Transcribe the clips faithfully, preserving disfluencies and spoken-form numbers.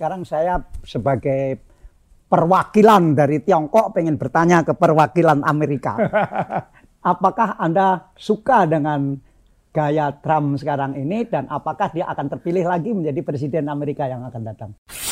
sekarang saya sebagai perwakilan dari Tiongkok pengen bertanya ke perwakilan Amerika. Apakah Anda suka dengan gaya Trump sekarang ini dan apakah dia akan terpilih lagi menjadi presiden Amerika yang akan datang?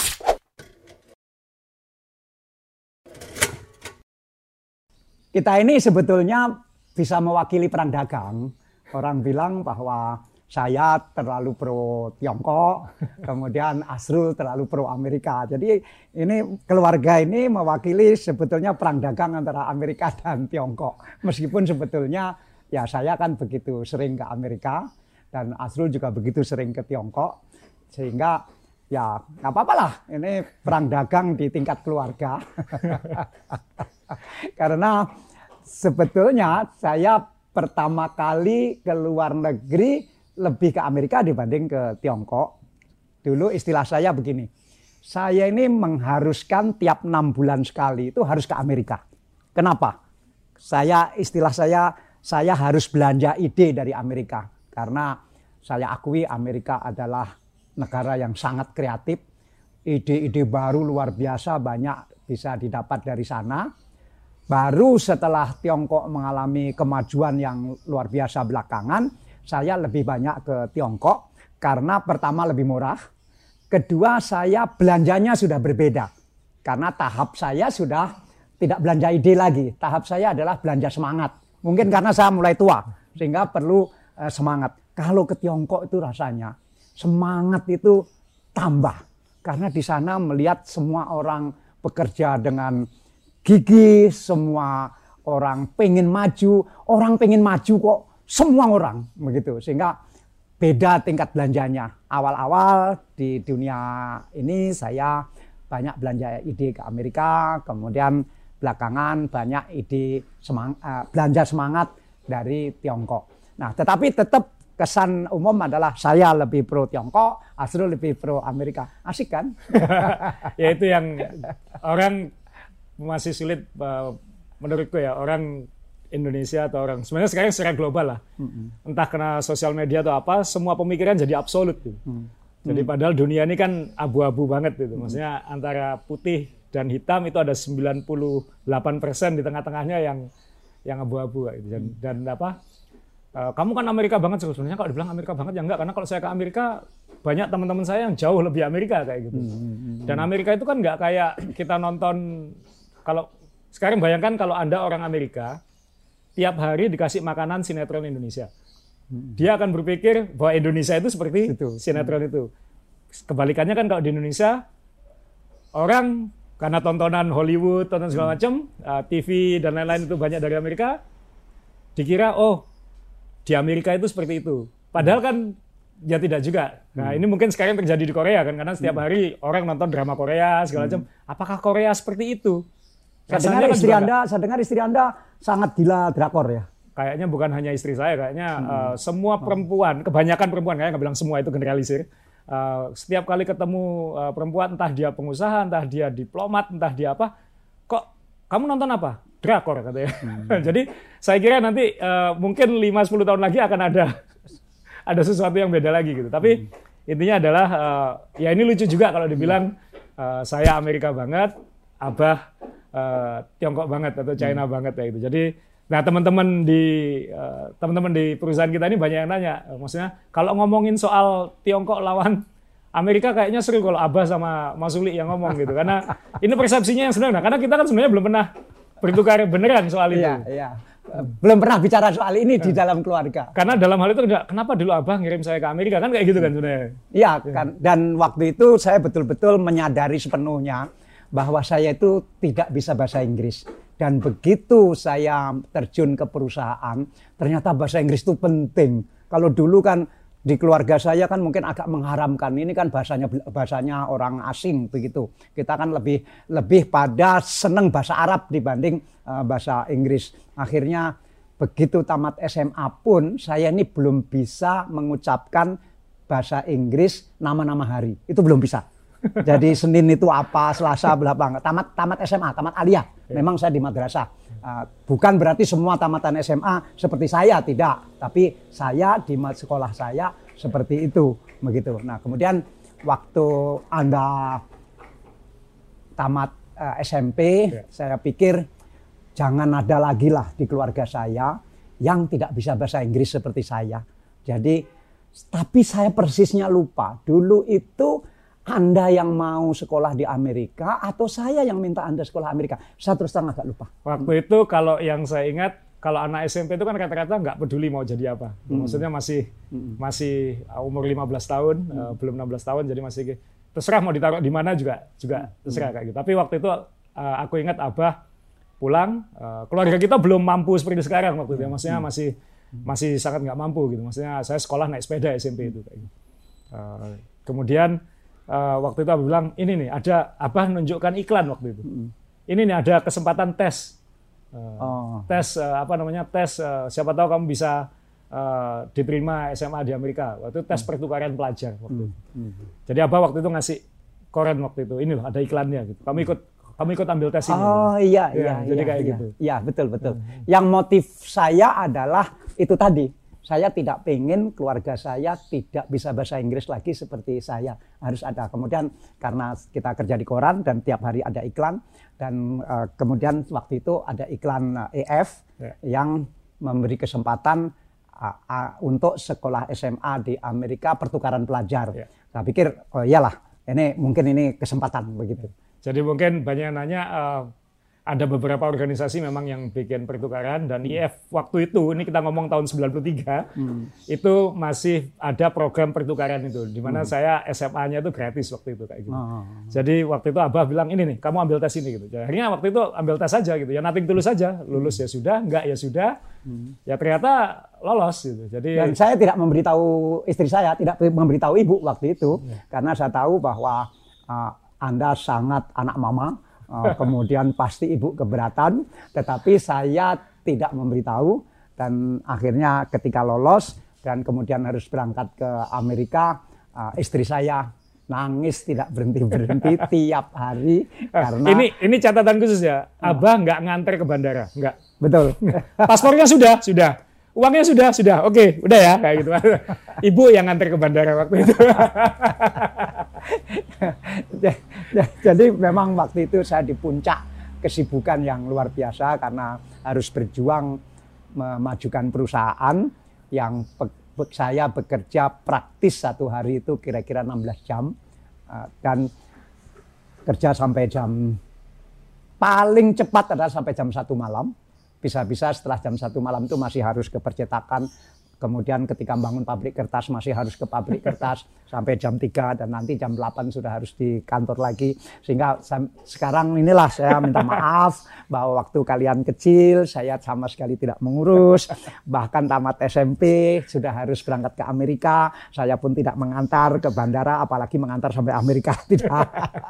Kita ini sebetulnya bisa mewakili perang dagang. Orang bilang bahwa saya terlalu pro Tiongkok, kemudian Asrul terlalu pro Amerika. Jadi ini keluarga ini mewakili sebetulnya perang dagang antara Amerika dan Tiongkok. Meskipun sebetulnya ya saya kan begitu sering ke Amerika dan Asrul juga begitu sering ke Tiongkok. Sehingga ya nggak apa-apa lah, ini perang dagang di tingkat keluarga. Karena sebetulnya saya pertama kali ke luar negeri lebih ke Amerika dibanding ke Tiongkok. Dulu istilah saya begini, saya ini mengharuskan tiap enam bulan sekali itu harus ke Amerika. Kenapa? Saya istilah saya, saya harus belanja ide dari Amerika. Karena saya akui Amerika adalah negara yang sangat kreatif. Ide-ide baru luar biasa banyak bisa didapat dari sana. Baru setelah Tiongkok mengalami kemajuan yang luar biasa belakangan, saya lebih banyak ke Tiongkok karena pertama lebih murah, kedua saya belanjanya sudah berbeda karena tahap saya sudah tidak belanja ide lagi, tahap saya adalah belanja semangat. Mungkin karena saya mulai tua sehingga perlu uh, semangat. Kalau ke Tiongkok itu rasanya semangat itu tambah karena di sana melihat semua orang bekerja dengan gigih, semua orang pengen maju, orang pengen maju kok. Semua orang begitu, sehingga beda tingkat belanjanya. Awal-awal di dunia ini saya banyak belanja ide ke Amerika, kemudian belakangan banyak ide semang, uh, belanja semangat dari Tiongkok. Nah, tetapi tetap kesan umum adalah saya lebih pro Tiongkok, Asrul lebih pro Amerika. Asik kan? Ya itu yang orang masih sulit uh, menurutku ya, orang Indonesia atau orang sebenarnya sekarang secara global lah, mm-hmm. entah kena sosial media atau apa, semua pemikiran jadi absolut gitu. Mm-hmm. Jadi padahal dunia ini kan abu-abu banget gitu, mm-hmm. maksudnya antara putih dan hitam itu ada sembilan puluh delapan persen di tengah-tengahnya yang yang abu-abu gitu. Dan, mm-hmm. dan apa? Uh, kamu kan Amerika banget sebenarnya, kalau dibilang Amerika banget ya enggak, karena kalau saya ke Amerika banyak teman-teman saya yang jauh lebih Amerika kayak gitu. Mm-hmm. Dan Amerika itu kan nggak kayak kita nonton, kalau sekarang bayangkan kalau Anda orang Amerika tiap hari dikasih makanan sinetron Indonesia. Dia akan berpikir bahwa Indonesia itu seperti itu. Sinetron itu. Kebalikannya kan kalau di Indonesia, orang karena tontonan Hollywood, tonton segala macam, T V dan lain-lain itu banyak dari Amerika, dikira oh di Amerika itu seperti itu. Padahal kan ya tidak juga. Nah ini mungkin sekarang terjadi di Korea kan, karena setiap hari orang nonton drama Korea segala macam. Apakah Korea seperti itu? Saya dengar istri Anda, saya dengar istri Anda sangat gila drakor ya. Kayaknya bukan hanya istri saya, kayaknya hmm. uh, semua perempuan, kebanyakan perempuan, kayaknya nggak bilang semua itu generalisir. Uh, setiap kali ketemu uh, perempuan, entah dia pengusaha, entah dia diplomat, entah dia apa, kok kamu nonton apa? Drakor katanya. Hmm. Jadi saya kira nanti uh, mungkin lima sampai sepuluh tahun lagi akan ada ada sesuatu yang beda lagi gitu. Tapi hmm. intinya adalah uh, ya ini lucu juga kalau dibilang uh, saya Amerika banget, Abah Uh, Tiongkok banget atau China hmm. banget ya gitu. Jadi, nah teman-teman di uh, teman-teman di perusahaan kita ini banyak yang nanya, uh, maksudnya kalau ngomongin soal Tiongkok lawan Amerika kayaknya seru kalau Abah sama Mas Uli yang ngomong gitu, karena ini persepsinya yang sebenarnya, karena kita kan sebenarnya belum pernah bertukar beneran soal itu. Iya, iya. Belum pernah bicara soal ini di dalam keluarga. Karena dalam hal itu kenapa dulu Abah ngirim saya ke Amerika kan kayak gitu kan sebenarnya. Iya kan, dan waktu itu saya betul-betul menyadari sepenuhnya bahwa saya itu tidak bisa bahasa Inggris. Dan begitu saya terjun ke perusahaan, ternyata bahasa Inggris itu penting. Kalau dulu kan di keluarga saya kan mungkin agak mengharamkan, ini kan bahasanya bahasanya orang asing begitu. Kita kan lebih lebih pada seneng bahasa Arab dibanding uh, bahasa Inggris. Akhirnya begitu tamat S M A pun saya ini belum bisa mengucapkan bahasa Inggris nama-nama hari. Itu belum bisa. Jadi Senin itu apa, Selasa berapa, tamat tamat S M A, tamat aliyah. Memang saya di madrasah. Uh, bukan berarti semua tamatan S M A seperti saya, tidak. Tapi saya di sekolah saya seperti itu, begitu. Nah kemudian waktu Anda tamat uh, S M P, ya. Saya pikir jangan ada lagi lah di keluarga saya yang tidak bisa bahasa Inggris seperti saya. Jadi, tapi saya persisnya lupa. Dulu itu Anda yang mau sekolah di Amerika atau saya yang minta Anda sekolah Amerika? Saya terus terang agak lupa. Waktu itu kalau yang saya ingat, kalau anak S M P itu kan rata-rata nggak peduli mau jadi apa. Hmm. Maksudnya masih hmm. masih umur lima belas tahun, hmm. uh, belum enam belas tahun, jadi masih terserah mau ditaruh di mana juga juga terserah hmm. kayak gitu. Tapi waktu itu uh, aku ingat Abah pulang, uh, keluarga kita belum mampu seperti sekarang waktu itu. Maksudnya masih masih sangat nggak mampu gitu. Maksudnya saya sekolah naik sepeda S M P itu kayak gitu. Uh, kemudian uh, waktu itu Abah bilang, ini nih ada Abah nunjukkan iklan waktu itu. Hmm. Ini nih ada kesempatan tes. Uh, oh. tes uh, apa namanya tes uh, siapa tahu kamu bisa uh, diterima S M A di Amerika. Waktu itu tes hmm. pertukaran pelajar waktu itu. Hmm. Jadi Abah waktu itu ngasih koran waktu itu, ini loh ada iklannya gitu. Kamu ikut kamu ikut ambil tes ini. Oh iya ya, iya. Jadi iya, kayak iya. gitu. Iya betul betul. Hmm. Yang motif saya adalah itu tadi. Saya tidak pengen keluarga saya tidak bisa bahasa Inggris lagi seperti saya. Harus ada. Kemudian karena kita kerja di koran dan tiap hari ada iklan. Dan uh, kemudian waktu itu ada iklan uh, E F ya. Yang memberi kesempatan uh, uh, untuk sekolah S M A di Amerika pertukaran pelajar. Ya. Saya pikir, oh iyalah, ini mungkin ini kesempatan begitu. Ya. Jadi mungkin banyak yang nanya, uh, ada beberapa organisasi memang yang bikin pertukaran dan I F waktu itu, ini kita ngomong tahun sembilan puluh tiga, hmm. itu masih ada program pertukaran itu, di mana hmm. saya S M A-nya itu gratis waktu itu kayak gitu. Oh. Jadi waktu itu Abah bilang, ini nih, kamu ambil tes ini gitu. Akhirnya waktu itu ambil tes saja gitu, ya nothing tulus saja, lulus hmm. ya sudah, enggak ya sudah, hmm. ya ternyata lolos gitu. Jadi dan saya tidak memberitahu istri saya, tidak memberitahu ibu waktu itu, ya. Karena saya tahu bahwa uh, Anda sangat anak mama. Uh, kemudian pasti ibu keberatan, tetapi saya tidak memberitahu dan akhirnya ketika lolos dan kemudian harus berangkat ke Amerika, uh, istri saya nangis tidak berhenti-berhenti tiap hari karena ini ini catatan khusus ya, Abah nggak nganter ke bandara, nggak. Betul. Paspornya sudah, sudah. Uangnya sudah, sudah. Oke, udah ya kayak gitu. Ibu yang nganter ke bandara waktu itu. Jadi memang waktu itu saya di puncak kesibukan yang luar biasa karena harus berjuang memajukan perusahaan yang saya bekerja praktis satu hari itu kira-kira enam belas jam dan kerja sampai jam paling cepat adalah sampai jam satu malam. Bisa-bisa setelah jam satu malam itu masih harus ke percetakan. Kemudian ketika bangun pabrik kertas masih harus ke pabrik kertas sampai jam tiga dan nanti jam delapan sudah harus di kantor lagi. Sehingga sekarang inilah saya minta maaf bahwa waktu kalian kecil saya sama sekali tidak mengurus. Bahkan tamat S M P sudah harus berangkat ke Amerika. Saya pun tidak mengantar ke bandara apalagi mengantar sampai Amerika. Tidak.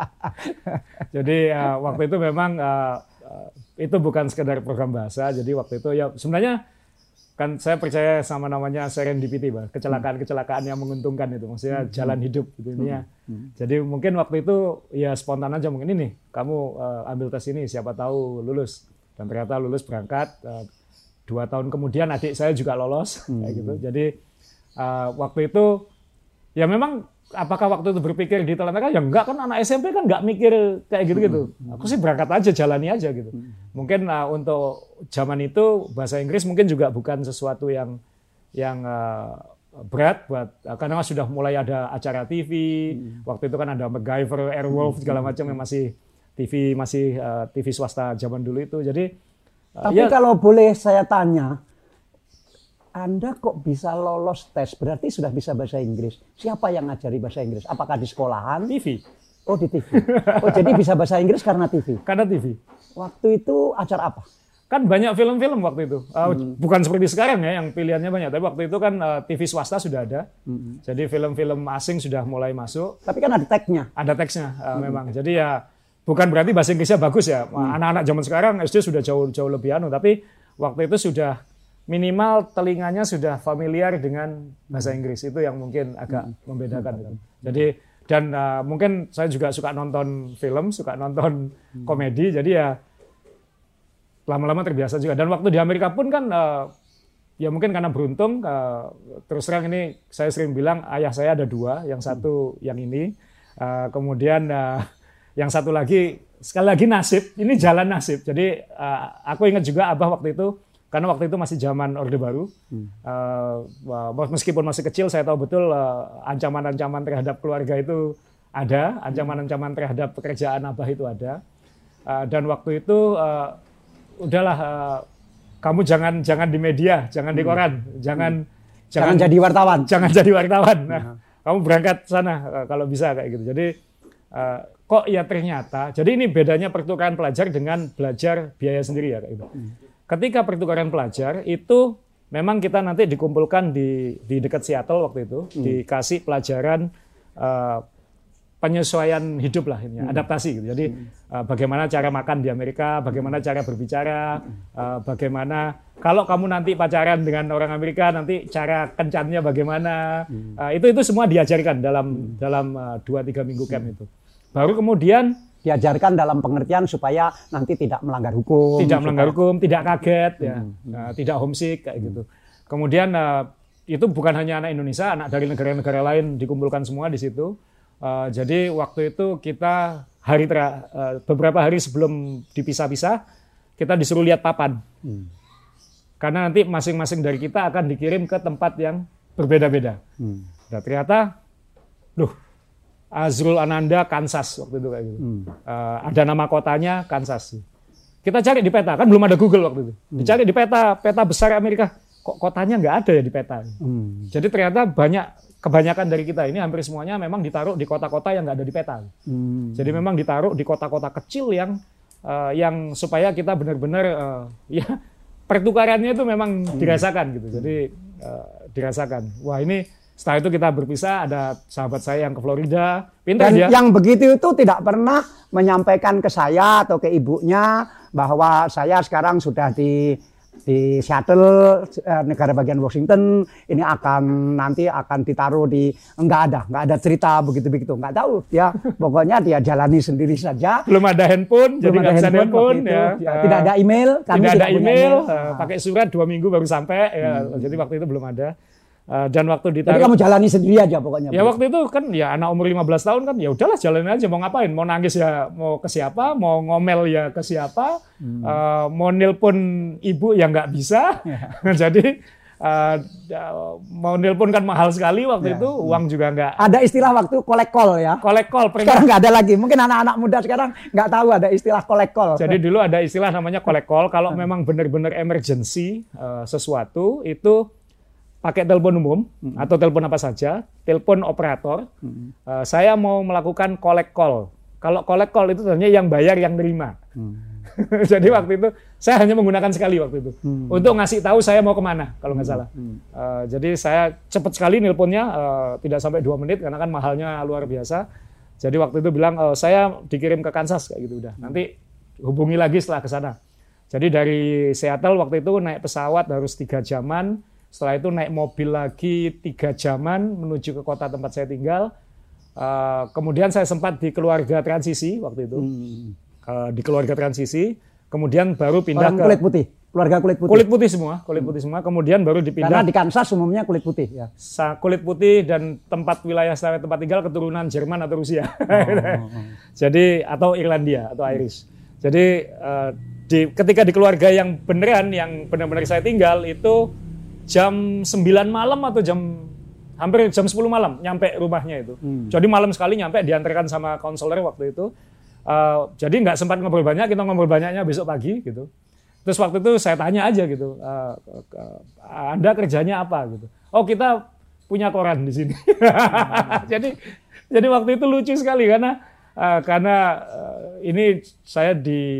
Jadi uh, waktu itu memang uh, uh, itu bukan sekedar program bahasa. Jadi waktu itu ya sebenarnya kan saya percaya sama namanya serendipity, Pak. Kecelakaan-kecelakaan yang menguntungkan itu, maksudnya hmm. jalan hidup gitu ya. Hmm. Jadi mungkin waktu itu ya spontan aja mungkin ini, kamu uh, ambil tes ini, siapa tahu lulus. Dan ternyata lulus berangkat. Uh, dua tahun kemudian adik saya juga lolos, hmm. kayak gitu. Jadi uh, waktu itu ya memang apakah waktu itu berpikir di telan mereka? Ya enggak, kan anak S M P kan enggak mikir kayak gitu-gitu. Aku sih berangkat aja, jalani aja gitu. Mungkin uh, untuk zaman itu bahasa Inggris mungkin juga bukan sesuatu yang yang uh, berat buat uh, karena sudah mulai ada acara T V. Hmm. Waktu itu kan ada MacGyver, Airwolf segala macam yang masih T V masih uh, T V swasta zaman dulu itu. Jadi uh, tapi ya, kalau boleh saya tanya, Anda kok bisa lolos tes? Berarti sudah bisa bahasa Inggris. Siapa yang ngajari bahasa Inggris? Apakah di sekolahan? T V. Oh, di T V. Oh, jadi bisa bahasa Inggris karena T V? Karena T V. Waktu itu acara apa? Kan banyak film-film waktu itu. Uh, hmm. Bukan seperti sekarang ya, yang pilihannya banyak. Tapi waktu itu kan uh, T V swasta sudah ada. Hmm. Jadi film-film asing sudah mulai masuk. Tapi kan ada tag-nya. Ada teksnya uh, hmm. memang. Jadi ya bukan berarti bahasa Inggrisnya bagus ya. Hmm. Anak-anak zaman sekarang S D sudah jauh jauh lebih anu. Tapi waktu itu sudah minimal telinganya sudah familiar dengan bahasa Inggris. Itu yang mungkin agak hmm. membedakan. Hmm. Jadi dan uh, mungkin saya juga suka nonton film, suka nonton hmm. komedi. Jadi ya lama-lama terbiasa juga. Dan waktu di Amerika pun kan uh, ya mungkin karena beruntung. Uh, terus terang ini saya sering bilang ayah saya ada dua. Yang satu hmm. yang ini. Uh, kemudian uh, yang satu lagi sekali lagi nasib, ini jalan nasib. Jadi uh, aku ingat juga Abah waktu itu, karena waktu itu masih zaman Orde Baru. Hmm. Uh, meskipun masih kecil, saya tahu betul uh, ancaman-ancaman terhadap keluarga itu ada, ancaman-ancaman terhadap pekerjaan Abah itu ada. Uh, dan waktu itu uh, udahlah, uh, kamu jangan jangan di media, jangan di koran, hmm. jangan, hmm. jangan jangan jadi wartawan, jangan jadi wartawan. Nah, hmm. kamu berangkat sana uh, kalau bisa kayak gitu. Jadi uh, kok ya ternyata, jadi ini bedanya pertukaran pelajar dengan belajar biaya sendiri ya kayak gitu. Hmm. Ketika pertukaran pelajar itu memang kita nanti dikumpulkan di di dekat Seattle waktu itu, hmm. dikasih pelajaran uh, penyesuaian hidup lah ini, hmm. adaptasi gitu. Jadi hmm. uh, bagaimana cara makan di Amerika, bagaimana cara berbicara, uh, bagaimana kalau kamu nanti pacaran dengan orang Amerika nanti cara kencannya bagaimana. Hmm. Uh, itu itu semua diajarkan dalam hmm. dalam dua tiga minggu camp hmm. itu. Baru kemudian diajarkan dalam pengertian supaya nanti tidak melanggar hukum, tidak supaya... melanggar hukum, tidak kaget hmm. ya, hmm. uh, tidak homesick kayak hmm. gitu. Kemudian uh, itu bukan hanya anak Indonesia, anak dari negara-negara lain dikumpulkan semua di situ. Uh, jadi waktu itu kita hari ter, uh, beberapa hari sebelum dipisah-pisah kita disuruh lihat papan, hmm. karena nanti masing-masing dari kita akan dikirim ke tempat yang berbeda-beda. Hmm. Nah ternyata, duh, Azrul Ananda Kansas waktu itu kayak gitu. Hmm. Uh, ada nama kotanya Kansas. Kita cari di peta, kan belum ada Google waktu itu. Hmm. Dicari di peta, peta besar Amerika. Kok kotanya nggak ada ya di peta. Hmm. Jadi ternyata banyak. Kebanyakan dari kita ini hampir semuanya memang ditaruh di kota-kota yang nggak ada di peta. Hmm. Jadi memang ditaruh di kota-kota kecil yang uh, yang supaya kita benar-benar uh, ya pertukarannya itu memang hmm. dirasakan gitu. Jadi uh, dirasakan. Wah ini setelah itu kita berpisah. Ada sahabat saya yang ke Florida. Pintar Dan dia. Yang begitu itu tidak pernah menyampaikan ke saya atau ke ibunya bahwa saya sekarang sudah di di Seattle, negara bagian Washington, ini akan nanti akan ditaruh di, enggak ada, enggak ada cerita begitu-begitu, enggak tahu ya, pokoknya dia jalani sendiri saja. Belum ada handphone, Belum jadi nggak bisa handphone, handphone, ya. ya. Tidak ada email, kami tidak ada email, email. Uh, pakai surat dua minggu baru sampai, ya. Hmm. Jadi waktu itu belum ada. Uh, dan waktu ditaruh, jadi kamu jalani sendiri aja pokoknya. Ya waktu itu kan ya anak umur lima belas tahun kan ya udahlah jalanin aja, mau ngapain, mau nangis ya mau ke siapa, mau ngomel ya ke siapa, hmm. uh, mau nelpon ibu ya nggak bisa. Jadi uh, mau nelpon kan mahal sekali waktu ya. Itu, uang juga nggak. Ada istilah waktu collect call ya. Collect call. Sekarang nggak ada lagi. Mungkin anak-anak muda sekarang nggak tahu ada istilah collect call. Jadi dulu ada istilah namanya collect call. Kalau memang benar-benar emergency uh, sesuatu itu pakai telepon umum hmm. atau telepon apa saja, telepon operator. Hmm. Uh, saya mau melakukan collect call. Kalau collect call itu sebenarnya yang bayar yang nerima. Hmm. Jadi waktu itu saya hanya menggunakan sekali waktu itu hmm. untuk ngasih tahu saya mau kemana kalau nggak salah. Hmm. Uh, jadi saya cepat sekali nelponnya, uh, tidak sampai dua menit karena kan mahalnya luar biasa. Jadi waktu itu bilang uh, saya dikirim ke Kansas kayak gitu udah. Nanti hubungi lagi setelah ke sana. Jadi dari Seattle waktu itu naik pesawat harus tiga jaman. Setelah itu naik mobil lagi tiga jaman menuju ke kota tempat saya tinggal. Uh, kemudian saya sempat di keluarga transisi waktu itu, hmm. uh, di keluarga transisi. Kemudian baru pindah Orang ke kulit putih, keluarga kulit putih. Kulit putih semua, kulit putih semua. Kemudian baru dipindah. Karena di Kansas umumnya kulit putih ya. Kulit putih dan tempat wilayah saya tempat tinggal keturunan Jerman atau Rusia. Oh. Jadi atau Irlandia atau Irish. Jadi uh, di, ketika di keluarga yang beneran, yang benar-benar saya tinggal itu jam sembilan malam atau jam hampir jam sepuluh malam nyampe rumahnya itu. Hmm. Jadi malam sekali nyampe, diantarkan sama konselor waktu itu. Uh, jadi nggak sempat ngobrol banyak, kita ngobrol banyaknya besok pagi gitu. Terus waktu itu saya tanya aja gitu, uh, uh, Anda kerjanya apa gitu. Oh kita punya koran di sini. jadi jadi waktu itu lucu sekali karena uh, karena uh, ini saya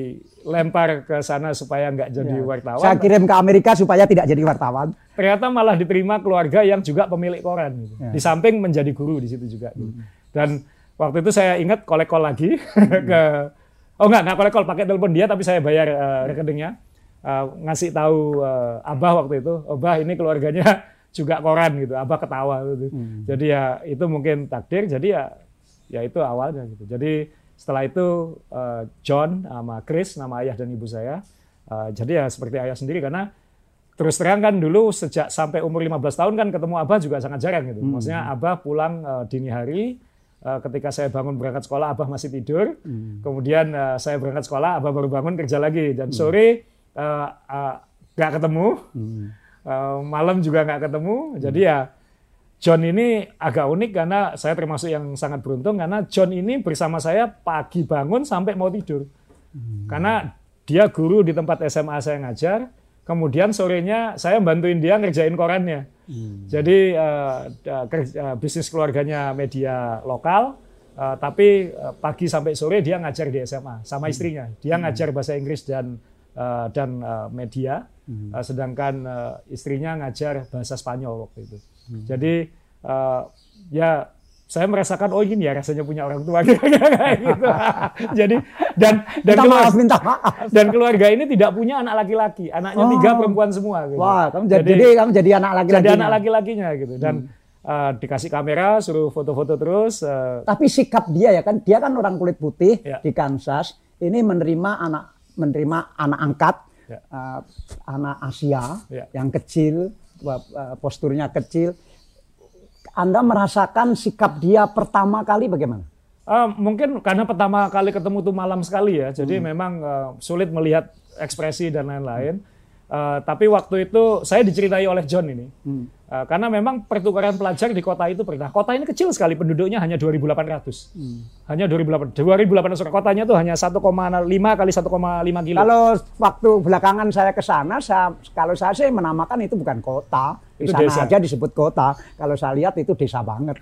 dilempar ke sana supaya nggak jadi ya. wartawan. Saya kirim ke Amerika supaya tidak jadi wartawan. Ternyata malah diterima keluarga yang juga pemilik koran. Gitu. Ya. Di samping menjadi guru di situ juga. Gitu. Hmm. Dan waktu itu saya ingat kolek-kol lagi hmm. ke, oh enggak, enggak kolek-kol, pakai telepon dia tapi saya bayar uh, rekeningnya, uh, ngasih tahu uh, Abah waktu itu, Abah ini keluarganya juga koran gitu. Abah ketawa gitu. Hmm. Jadi ya itu mungkin takdir. Jadi ya ya itu awalnya gitu. Jadi setelah itu uh, John sama Chris, nama ayah dan ibu saya, uh, jadi ya seperti ayah sendiri karena terus terang kan dulu sejak sampai umur lima belas tahun kan ketemu Abah juga sangat jarang gitu. Hmm. Maksudnya Abah pulang uh, dini hari, Uh, ketika saya bangun berangkat sekolah, Abah masih tidur. Hmm. Kemudian uh, saya berangkat sekolah, Abah baru bangun kerja lagi. Dan sore uh, uh, gak ketemu, hmm. uh, malam juga gak ketemu. Hmm. Jadi ya John ini agak unik karena saya termasuk yang sangat beruntung karena John ini bersama saya pagi bangun sampai mau tidur. Hmm. Karena dia guru di tempat S M A saya ngajar. Kemudian sorenya saya bantuin dia ngerjain korannya. Hmm. Jadi uh, uh, bisnis keluarganya media lokal, uh, tapi uh, pagi sampai sore dia ngajar di S M A sama istrinya. Dia hmm. ngajar bahasa Inggris dan uh, dan uh, media, hmm. uh, sedangkan uh, istrinya ngajar bahasa Spanyol waktu itu. Hmm. Jadi uh, ya saya merasakan oh ini ya rasanya punya orang tua kayak gitu. Jadi dan dan minta keluarga, maaf, minta maaf. Dan keluarga ini tidak punya anak laki-laki, anaknya oh. tiga perempuan semua. Gitu. Wah, kamu jadi, jadi kamu jadi anak laki-laki. Jadi anak laki-lakinya gitu dan hmm. uh, dikasih kamera, suruh foto-foto terus. Uh, Tapi sikap dia ya kan, dia kan orang kulit putih ya. di Kansas. Ini menerima anak menerima anak angkat, ya. uh, anak Asia ya. yang kecil, uh, posturnya kecil. Anda merasakan sikap dia pertama kali bagaimana? Uh, mungkin karena pertama kali ketemu tuh malam sekali ya, jadi hmm. memang uh, sulit melihat ekspresi dan lain-lain. Uh, tapi waktu itu saya diceritai oleh John ini, hmm. uh, karena memang pertukaran pelajar di kota itu pernah. Kota ini kecil sekali, penduduknya hanya dua ribu delapan ratus. Hmm. Hanya dua ribu delapan ratus. Kotanya tuh hanya satu koma lima kali satu koma lima kilo. Kalau waktu belakangan saya ke sana, saya, kalau saya sih menamakan itu bukan kota. Di itu sana desa. aja disebut kota. Kalau saya lihat itu desa banget.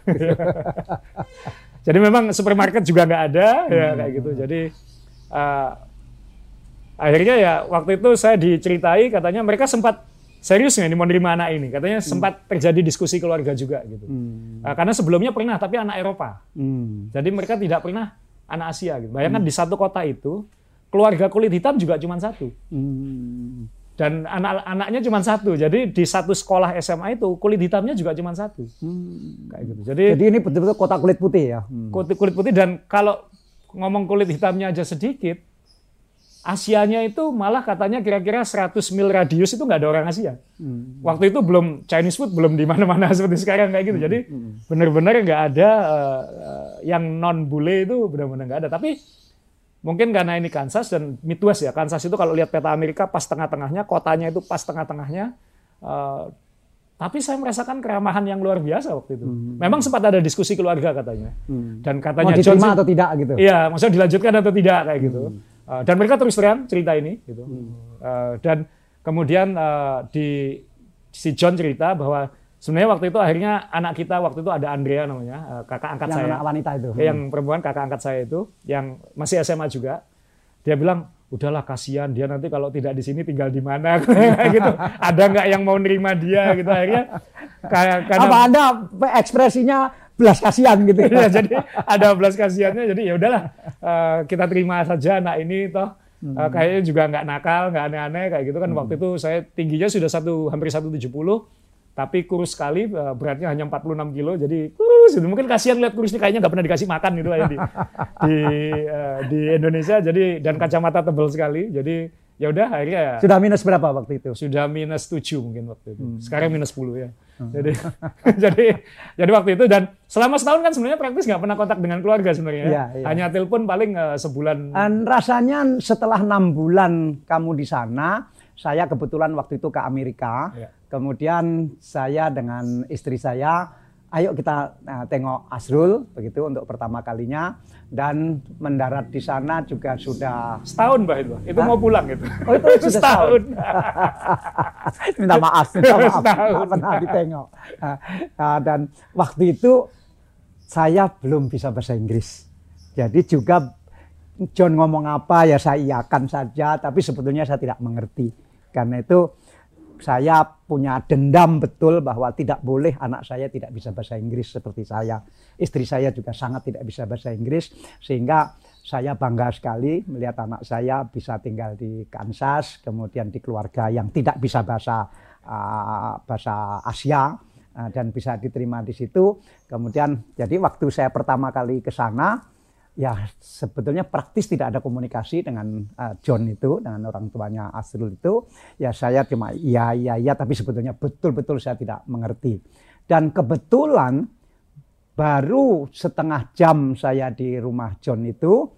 Jadi memang supermarket juga nggak ada, hmm. ya kayak gitu. Jadi uh, akhirnya ya waktu itu saya diceritai katanya mereka sempat serius nggak nih mau nerima anak ini. Katanya hmm. sempat terjadi diskusi keluarga juga gitu. Hmm. Uh, karena sebelumnya pernah tapi anak Eropa. Hmm. Jadi mereka tidak pernah anak Asia gitu. Bayangkan hmm. di satu kota itu keluarga kulit hitam juga cuma satu. Hmm. Dan anak-anaknya cuma satu. Jadi di satu sekolah S M A itu kulit hitamnya juga cuma satu. Hmm. Kayak gitu. Jadi, Jadi ini betul-betul kota kulit putih ya. Hmm. Kulit putih dan kalau ngomong kulit hitamnya aja sedikit, Asianya itu malah katanya kira-kira seratus mil radius itu nggak ada orang Asia. Hmm. Waktu itu belum Chinese food belum di mana-mana seperti sekarang kayak gitu. Jadi hmm. benar-benar nggak ada uh, uh, yang non bule itu benar-benar nggak ada. Tapi mungkin karena ini Kansas dan Midwest ya. Kansas itu kalau lihat peta Amerika pas tengah-tengahnya, kotanya itu pas tengah-tengahnya. Uh, tapi saya merasakan keramahan yang luar biasa waktu itu. Hmm. Memang sempat ada diskusi keluarga katanya. Hmm. Dan katanya mau diterima atau tidak gitu. Iya, maksudnya dilanjutkan atau tidak kayak gitu. Hmm. Uh, dan mereka terus terang cerita ini gitu. Hmm. Uh, dan kemudian uh, di si John cerita bahwa sebenarnya waktu itu akhirnya anak kita waktu itu ada Andrea namanya, uh, kakak angkat yang saya. Anak wanita itu. Yang perempuan kakak angkat saya itu yang masih S M A juga. Dia bilang, udahlah kasihan dia nanti kalau tidak di sini tinggal di mana gitu. Ada nggak yang mau nerima dia gitu akhirnya. Kayak apa Anda ekspresinya belas kasihan gitu ya? Jadi ada belas kasihannya. Jadi ya udahlah uh, kita terima saja anak ini toh. Hmm. Uh, kayaknya juga nggak nakal, nggak aneh-aneh kayak gitu kan. Hmm. Waktu itu saya tingginya sudah satu hampir seratus tujuh puluh. Tapi kurus sekali, beratnya hanya empat puluh enam kilo, jadi kurus. Mungkin kasihan lihat kurus ini kayaknya nggak pernah dikasih makan gitu ya di di, uh, di Indonesia. Jadi dan kacamata tebal sekali. Jadi ya udah akhirnya. Sudah minus berapa waktu itu? Sudah minus tujuh mungkin waktu itu. Hmm. Sekarang minus sepuluh ya. Hmm. Jadi jadi jadi waktu itu dan selama setahun kan sebenarnya praktis nggak pernah kontak dengan keluarga sebenarnya. Ya, ya. Hanya telepon paling uh, sebulan. Dan rasanya setelah enam bulan kamu di sana, saya kebetulan waktu itu ke Amerika. Ya. Kemudian saya dengan istri saya, ayo kita uh, tengok Azrul begitu untuk pertama kalinya dan mendarat di sana juga sudah setahun Mbak itu. Itu Hah? Mau pulang gitu. Oh itu sudah setahun. minta maaf, minta maaf, nggak pernah ditengok. Uh, dan waktu itu saya belum bisa bahasa Inggris. Jadi juga John ngomong apa ya saya iakan saja, tapi sebetulnya saya tidak mengerti. Karena itu saya punya dendam betul bahwa tidak boleh anak saya tidak bisa bahasa Inggris seperti saya. Istri saya juga sangat tidak bisa bahasa Inggris, sehingga saya bangga sekali melihat anak saya bisa tinggal di Kansas, kemudian di keluarga yang tidak bisa bahasa uh, bahasa Asia uh, dan bisa diterima di situ. Kemudian jadi waktu saya pertama kali ke sana, ya sebetulnya praktis tidak ada komunikasi dengan uh, John itu, dengan orang tuanya Azrul itu. Ya saya cuma iya, iya, iya, tapi sebetulnya betul-betul saya tidak mengerti. Dan kebetulan baru setengah jam saya di rumah John itu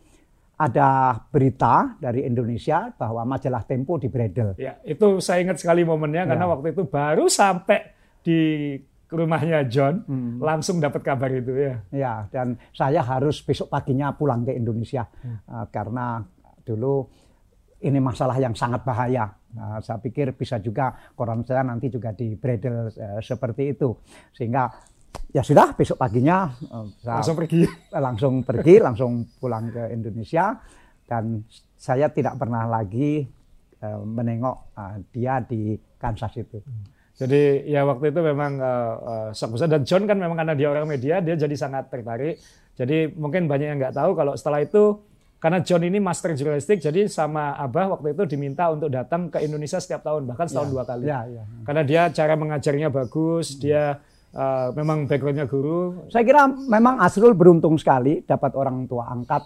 ada berita dari Indonesia bahwa majalah Tempo dibredel. Ya, itu saya ingat sekali momennya karena ya. waktu itu baru sampai di rumahnya John, hmm. langsung dapat kabar itu ya. Ya, dan saya harus besok paginya pulang ke Indonesia hmm. uh, karena dulu ini masalah yang sangat bahaya. Nah, saya pikir bisa juga koran saya nanti juga dibredel uh, seperti itu, sehingga ya sudah besok paginya uh, langsung pergi, langsung pergi, langsung pulang ke Indonesia, dan saya tidak pernah lagi uh, menengok uh, dia di Kansas itu. Jadi ya waktu itu memang uh, uh, shock besar, dan John kan memang karena dia orang media, dia jadi sangat tertarik. Jadi mungkin banyak yang nggak tahu kalau setelah itu, karena John ini master jurnalistik, jadi sama Abah waktu itu diminta untuk datang ke Indonesia setiap tahun, bahkan setahun ya, dua kali. Ya, ya. Karena dia cara mengajarnya bagus, hmm. dia Uh, memang background-nya guru. Saya kira memang Asrul beruntung sekali dapat orang tua angkat.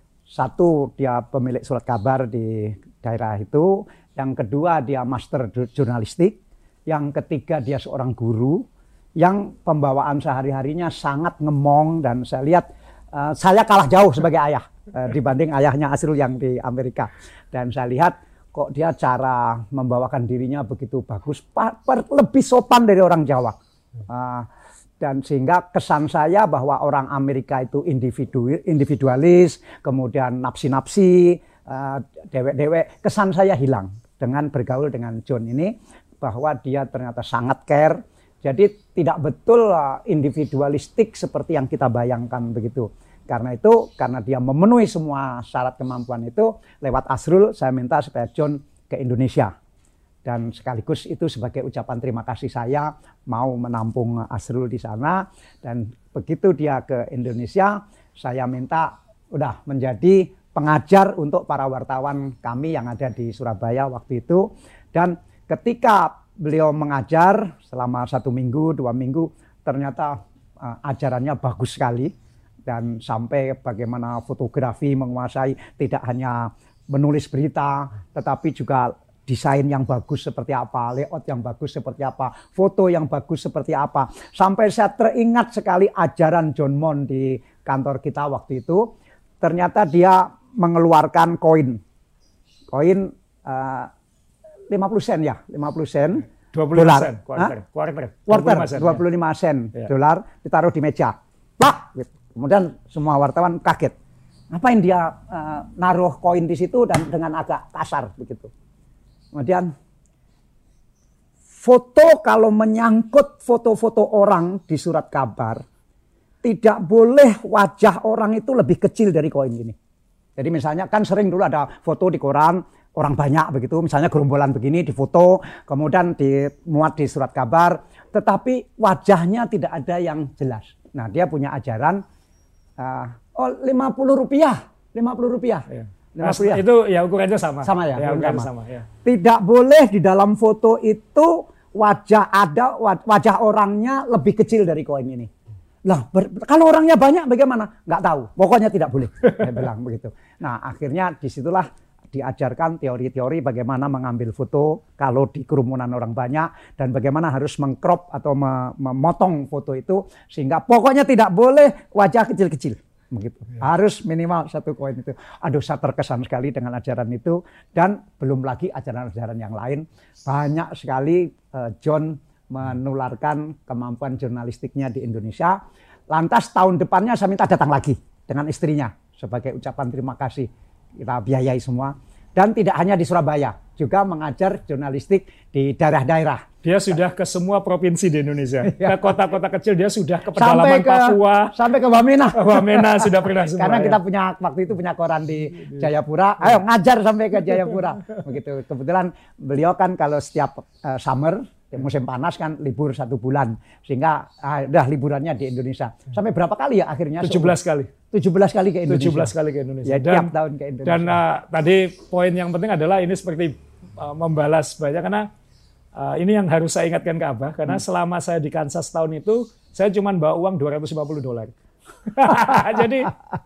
Satu, dia pemilik surat kabar di daerah itu. Yang kedua, dia master jurnalistik. Yang ketiga, dia seorang guru yang pembawaan sehari-harinya sangat ngemong, dan saya lihat uh, saya kalah jauh sebagai ayah uh, dibanding ayahnya Asrul yang di Amerika. Dan saya lihat kok dia cara membawakan dirinya begitu bagus, lebih sopan dari orang Jawa. Uh, dan sehingga kesan saya bahwa orang Amerika itu individu, individualis, kemudian napsi-napsi, uh, dewek-dewek, kesan saya hilang dengan bergaul dengan John ini, bahwa dia ternyata sangat care. Jadi tidak betul uh, individualistik seperti yang kita bayangkan begitu. Karena itu, karena dia memenuhi semua syarat kemampuan itu, lewat Asrul saya minta supaya John ke Indonesia. Dan sekaligus itu sebagai ucapan terima kasih saya mau menampung Asrul di sana. Dan begitu dia ke Indonesia, saya minta udah menjadi pengajar untuk para wartawan kami yang ada di Surabaya waktu itu. Dan ketika beliau mengajar selama satu minggu, dua minggu, ternyata uh, ajarannya bagus sekali. Dan sampai bagaimana fotografi menguasai, tidak hanya menulis berita, tetapi juga desain yang bagus seperti apa, layout yang bagus seperti apa, foto yang bagus seperti apa. Sampai saya teringat sekali ajaran John Mon di kantor kita waktu itu. Ternyata dia mengeluarkan koin. Koin uh, lima puluh sen ya, lima puluh sen. dua puluh lima sen, quarter, quarter, quarter, dua puluh lima sen ya. Dolar ditaruh di meja. Plak, gitu. Kemudian semua wartawan kaget. Ngapain dia uh, naruh koin di situ dan dengan agak kasar begitu. Kemudian foto, kalau menyangkut foto-foto orang di surat kabar, tidak boleh wajah orang itu lebih kecil dari koin ini. Jadi misalnya kan sering dulu ada foto di koran, orang banyak begitu, misalnya gerombolan begini difoto, kemudian dimuat di surat kabar, tetapi wajahnya tidak ada yang jelas. Nah, dia punya ajaran, uh, oh lima puluh rupiah, lima puluh rupiah. Ya. Nah, itu ya ukurannya sama. Sama ya, ya ukurannya sama. sama ya. Tidak boleh di dalam foto itu wajah ada wajah orangnya lebih kecil dari koin ini. Lah, ber, kalau orangnya banyak bagaimana? Nggak tahu. Pokoknya tidak boleh. Saya bilang begitu. Nah, akhirnya disitulah diajarkan teori-teori bagaimana mengambil foto kalau di kerumunan orang banyak, dan bagaimana harus mengcrop atau memotong foto itu sehingga pokoknya tidak boleh wajah kecil-kecil. Begitu. Ya. Harus minimal satu koin itu. Aduh, saya terkesan sekali dengan ajaran itu, dan belum lagi ajaran-ajaran yang lain. Banyak sekali uh, John menularkan kemampuan jurnalistiknya di Indonesia. Lantas tahun depannya saya minta datang lagi dengan istrinya sebagai ucapan terima kasih. Kita biayai semua. Dan tidak hanya di Surabaya, juga mengajar jurnalistik di daerah-daerah. Dia sudah ke semua provinsi di Indonesia. Ke kota-kota kecil dia sudah ke pedalaman sampai ke, Papua. Sampai ke Wamena. Wamena sudah pernah semua. Karena ya. kita punya waktu itu punya koran di Jayapura. Ayo ngajar sampai ke Jayapura. Begitu. Kebetulan beliau kan kalau setiap uh, summer, musim panas kan libur satu bulan. Sehingga uh, udah liburannya di Indonesia. Sampai berapa kali ya akhirnya? tujuh belas kali. tujuh belas kali ke Indonesia. tujuh belas kali ke Indonesia. Ya, dan, tiap tahun ke Indonesia. Dan uh, tadi poin yang penting adalah ini seperti uh, membalas banyak, karena uh, ini yang harus saya ingatkan ke Abah, karena hmm. selama saya di Kansas tahun itu saya cuma bawa uang dua ratus lima puluh dolar. Jadi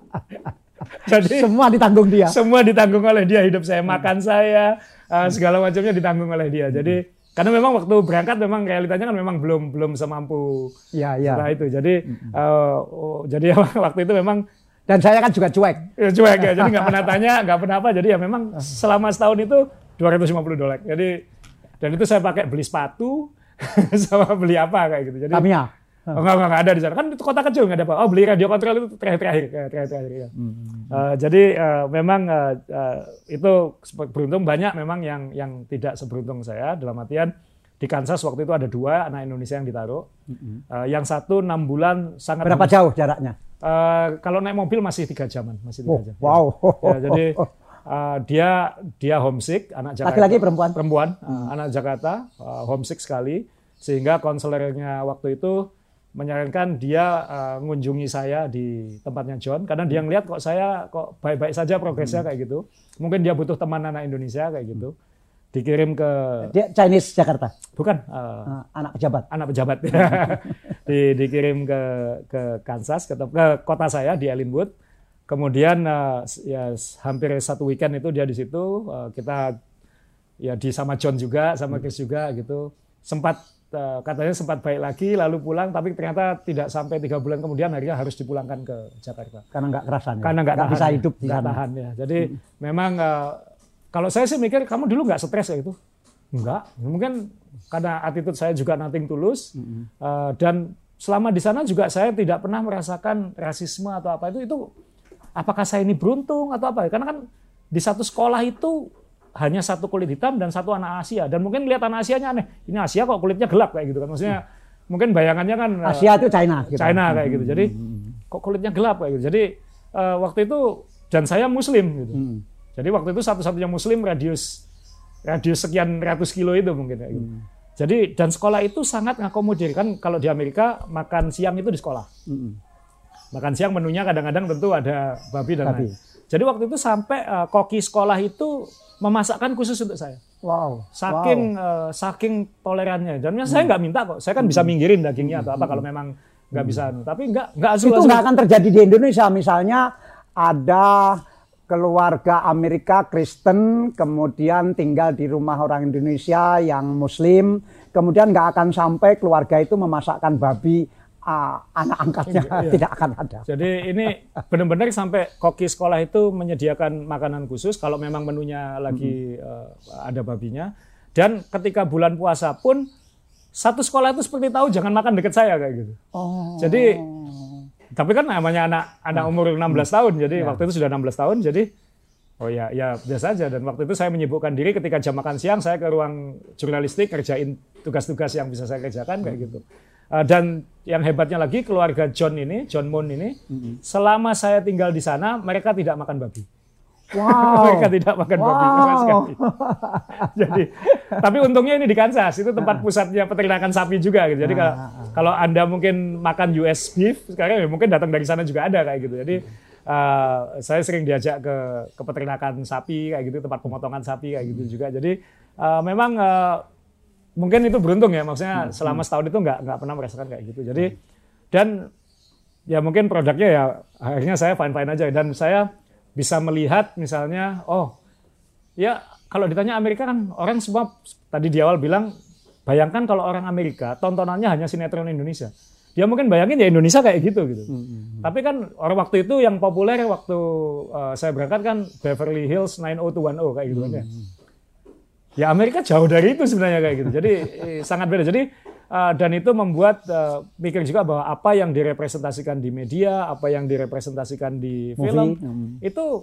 jadi semua ditanggung dia. Semua ditanggung oleh dia, hidup saya, makan saya, uh, segala macamnya ditanggung oleh dia. Jadi karena memang waktu berangkat memang realitanya kan memang belum belum semampu ya, ya. setelah itu. Jadi mm-hmm. uh, oh, jadi waktu itu memang, dan saya kan juga cuek. Ya, cuek ya. Jadi nggak pernah tanya, nggak pernah apa. Jadi ya memang selama setahun itu dua ratus lima puluh dolar. Jadi dan itu saya pakai beli sepatu sama beli apa kayak gitu. Jadi Tamiya. Oh, enggak, enggak, enggak ada di sana. Kan itu kota kecil, enggak ada apa. Oh, beli radio kontrol itu terakhir-terakhir. terakhir-terakhir ya. hmm. uh, jadi uh, memang uh, uh, itu beruntung banyak memang yang yang tidak seberuntung saya. Dalam artian di Kansas waktu itu ada dua anak Indonesia yang ditaruh. Hmm. Uh, yang satu enam bulan sangat... Berapa bagus. Jauh jaraknya? Uh, kalau naik mobil masih tiga jaman. Masih tiga oh, jam. Wow. Ya, jadi uh, dia dia homesick, anak Jakarta. Laki-laki perempuan? Perempuan, hmm. uh, anak Jakarta, uh, homesick sekali. Sehingga konselornya waktu itu menyarankan dia uh, ngunjungi saya di tempatnya John karena dia ngelihat kok saya kok baik-baik saja progresnya kayak gitu. Mungkin dia butuh teman anak Indonesia kayak gitu. Dikirim ke dia Chinese Jakarta. Bukan uh, uh, anak pejabat. Anak pejabat. di, dikirim ke ke Kansas ke, ke kota saya di Ellinwood. Kemudian uh, ya hampir satu weekend itu dia di situ. Uh, kita ya di sama John juga, sama Chris juga gitu. Sempat katanya sempat baik lagi lalu pulang, tapi ternyata tidak sampai tiga bulan kemudian akhirnya harus dipulangkan ke Jakarta karena nggak kerasan ya? Karena nggak bisa hidup di sana. Tahan ya. Jadi hmm. memang uh, kalau saya sih mikir kamu dulu nggak stres kayak gitu, enggak, mungkin karena attitude saya juga nothing tulus. hmm. uh, dan selama di sana juga saya tidak pernah merasakan rasisme atau apa itu itu apakah saya ini beruntung atau apa? Karena kan di satu sekolah itu hanya satu kulit hitam dan satu anak Asia, dan mungkin lihat anak Asianya aneh, ini Asia kok kulitnya gelap kayak gitu kan, maksudnya hmm. mungkin bayangannya kan Asia itu China, gitu. China kayak gitu, jadi hmm. kok kulitnya gelap kayak gitu, jadi uh, waktu itu dan saya Muslim gitu, hmm. jadi waktu itu satu-satunya Muslim radius radius sekian ratus kilo itu mungkin kayak gitu. Hmm. Jadi dan sekolah itu sangat ngakomodir kan, kalau di Amerika makan siang itu di sekolah, hmm. makan siang menunya kadang-kadang tentu ada babi dan lain. Jadi waktu itu sampai uh, koki sekolah itu memasakkan khusus untuk saya. Wow. Saking wow. Uh, saking tolerannya. Dan hmm. saya nggak minta kok. Saya kan hmm. bisa minggirin dagingnya hmm. atau apa kalau memang nggak hmm. bisa. Tapi nggak nggak azul. Itu nggak akan terjadi di Indonesia. Misalnya ada keluarga Amerika Kristen kemudian tinggal di rumah orang Indonesia yang Muslim, kemudian nggak akan sampai keluarga itu memasakkan babi. Uh, anak angkatnya iya. tidak akan ada. Jadi ini benar-benar sampai koki sekolah itu menyediakan makanan khusus kalau memang menunya lagi mm-hmm. uh, ada babinya. Dan ketika bulan puasa pun satu sekolah itu seperti tahu jangan makan dekat saya kayak gitu. Oh. Jadi tapi kan namanya anak anak umur enam belas tahun, jadi yeah. waktu itu sudah enam belas tahun, jadi oh ya ya biasa aja. Dan waktu itu saya menyibukkan diri ketika jam makan siang saya ke ruang jurnalistik kerjain tugas-tugas yang bisa saya kerjakan kayak gitu. Uh, dan yang hebatnya lagi keluarga John ini, John Moon ini, mm-hmm. selama saya tinggal di sana mereka tidak makan babi. Wow. mereka tidak makan wow. babi sama sekali. Jadi, tapi untungnya ini di Kansas itu tempat pusatnya peternakan sapi juga. Gitu. Jadi kalau, kalau Anda mungkin makan U S beef sekarang ya mungkin datang dari sana juga ada kayak gitu. Jadi uh, saya sering diajak ke ke peternakan sapi kayak gitu, tempat pemotongan sapi kayak gitu juga. Jadi uh, memang uh, mungkin itu beruntung ya, maksudnya hmm. selama setahun itu nggak nggak pernah merasakan kayak gitu. Jadi dan ya mungkin produknya ya akhirnya saya fine fine aja, dan saya bisa melihat misalnya oh ya kalau ditanya Amerika kan orang semua tadi di awal bilang bayangkan kalau orang Amerika tontonannya hanya sinetron Indonesia, dia mungkin bayangin ya Indonesia kayak gitu gitu. Hmm. Tapi kan orang waktu itu yang populer waktu uh, saya berangkat kan Beverly Hills nine oh two one oh kayak gitu kan ya. Hmm. Ya Amerika jauh dari itu sebenarnya kayak gitu. Jadi eh, sangat beda. Jadi uh, dan itu membuat uh, mikir juga bahwa apa yang direpresentasikan di media, apa yang direpresentasikan di movie, film hmm. itu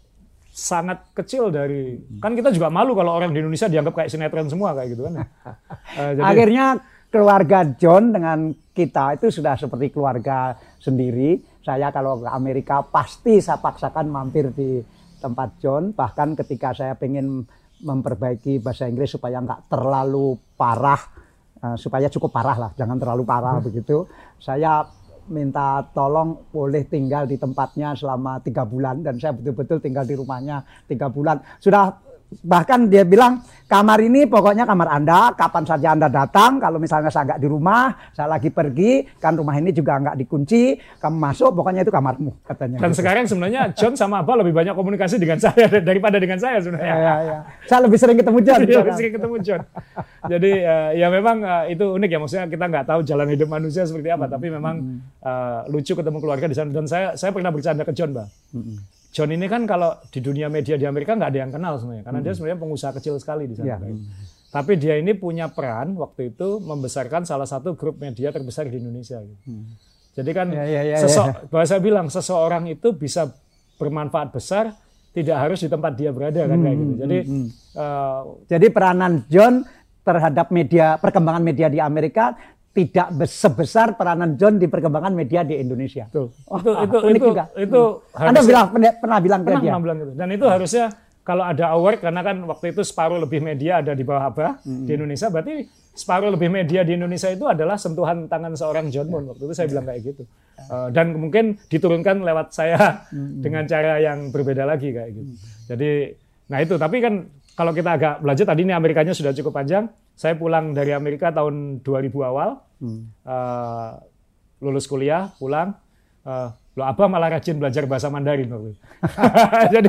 sangat kecil dari hmm. kan kita juga malu kalau orang di Indonesia dianggap kayak sinetron semua kayak gitu kan. uh, jadi, Akhirnya keluarga John dengan kita itu sudah seperti keluarga sendiri. Saya kalau ke Amerika pasti saya paksakan mampir di tempat John. Bahkan ketika saya pengen memperbaiki bahasa Inggris supaya nggak terlalu parah, uh, supaya cukup parah lah, jangan terlalu parah hmm. begitu. Saya minta tolong boleh tinggal di tempatnya selama tiga bulan, dan saya betul-betul tinggal di rumahnya tiga bulan. Sudah Bahkan dia bilang, kamar ini pokoknya kamar Anda, kapan saja Anda datang, kalau misalnya saya nggak di rumah, saya lagi pergi, kan rumah ini juga nggak dikunci, kamu masuk, pokoknya itu kamarmu, katanya. Dan gitu. sekarang sebenarnya John sama Abah lebih banyak komunikasi dengan saya daripada dengan saya sebenarnya. Ya, ya. Saya lebih sering ketemu John. Lebih sering ketemu John. Jadi uh, ya memang uh, itu unik ya, maksudnya kita nggak tahu jalan hidup manusia seperti apa, hmm. tapi memang uh, lucu ketemu keluarga di sana. Dan saya saya pernah bercanda ke John, Bang. Hmm. John ini kan kalau di dunia media di Amerika nggak ada yang kenal sebenarnya, karena hmm. dia sebenarnya pengusaha kecil sekali di sana. Ya. Hmm. Tapi dia ini punya peran waktu itu membesarkan salah satu grup media terbesar di Indonesia. Hmm. Jadi kan, ya, ya, ya, sesok, ya. bahasa bilang seseorang itu bisa bermanfaat besar, tidak harus di tempat dia berada kan hmm. kayak gitu. Jadi, hmm. uh, jadi peranan John terhadap media, perkembangan media di Amerika tidak sebesar peranan John di perkembangan media di Indonesia. Tuh. Oh, itu itu unik itu, juga. itu hmm. Anda bilang pernah, pernah bilang ke dia. Bilang gitu. Dan itu harusnya kalau ada award, karena kan waktu itu separuh lebih media ada di bawah Abah hmm. di Indonesia, berarti separuh lebih media di Indonesia itu adalah sentuhan tangan seorang John Moon. Waktu itu saya bilang kayak gitu. Uh, dan mungkin diturunkan lewat saya hmm. dengan cara yang berbeda lagi kayak gitu. Jadi, nah itu. Tapi kan kalau kita agak belajar, tadi ini Amerikanya sudah cukup panjang. Saya pulang dari Amerika tahun dua ribu awal, hmm. uh, lulus kuliah, pulang. Uh, Loh, Abah malah rajin belajar bahasa Mandarin. Jadi,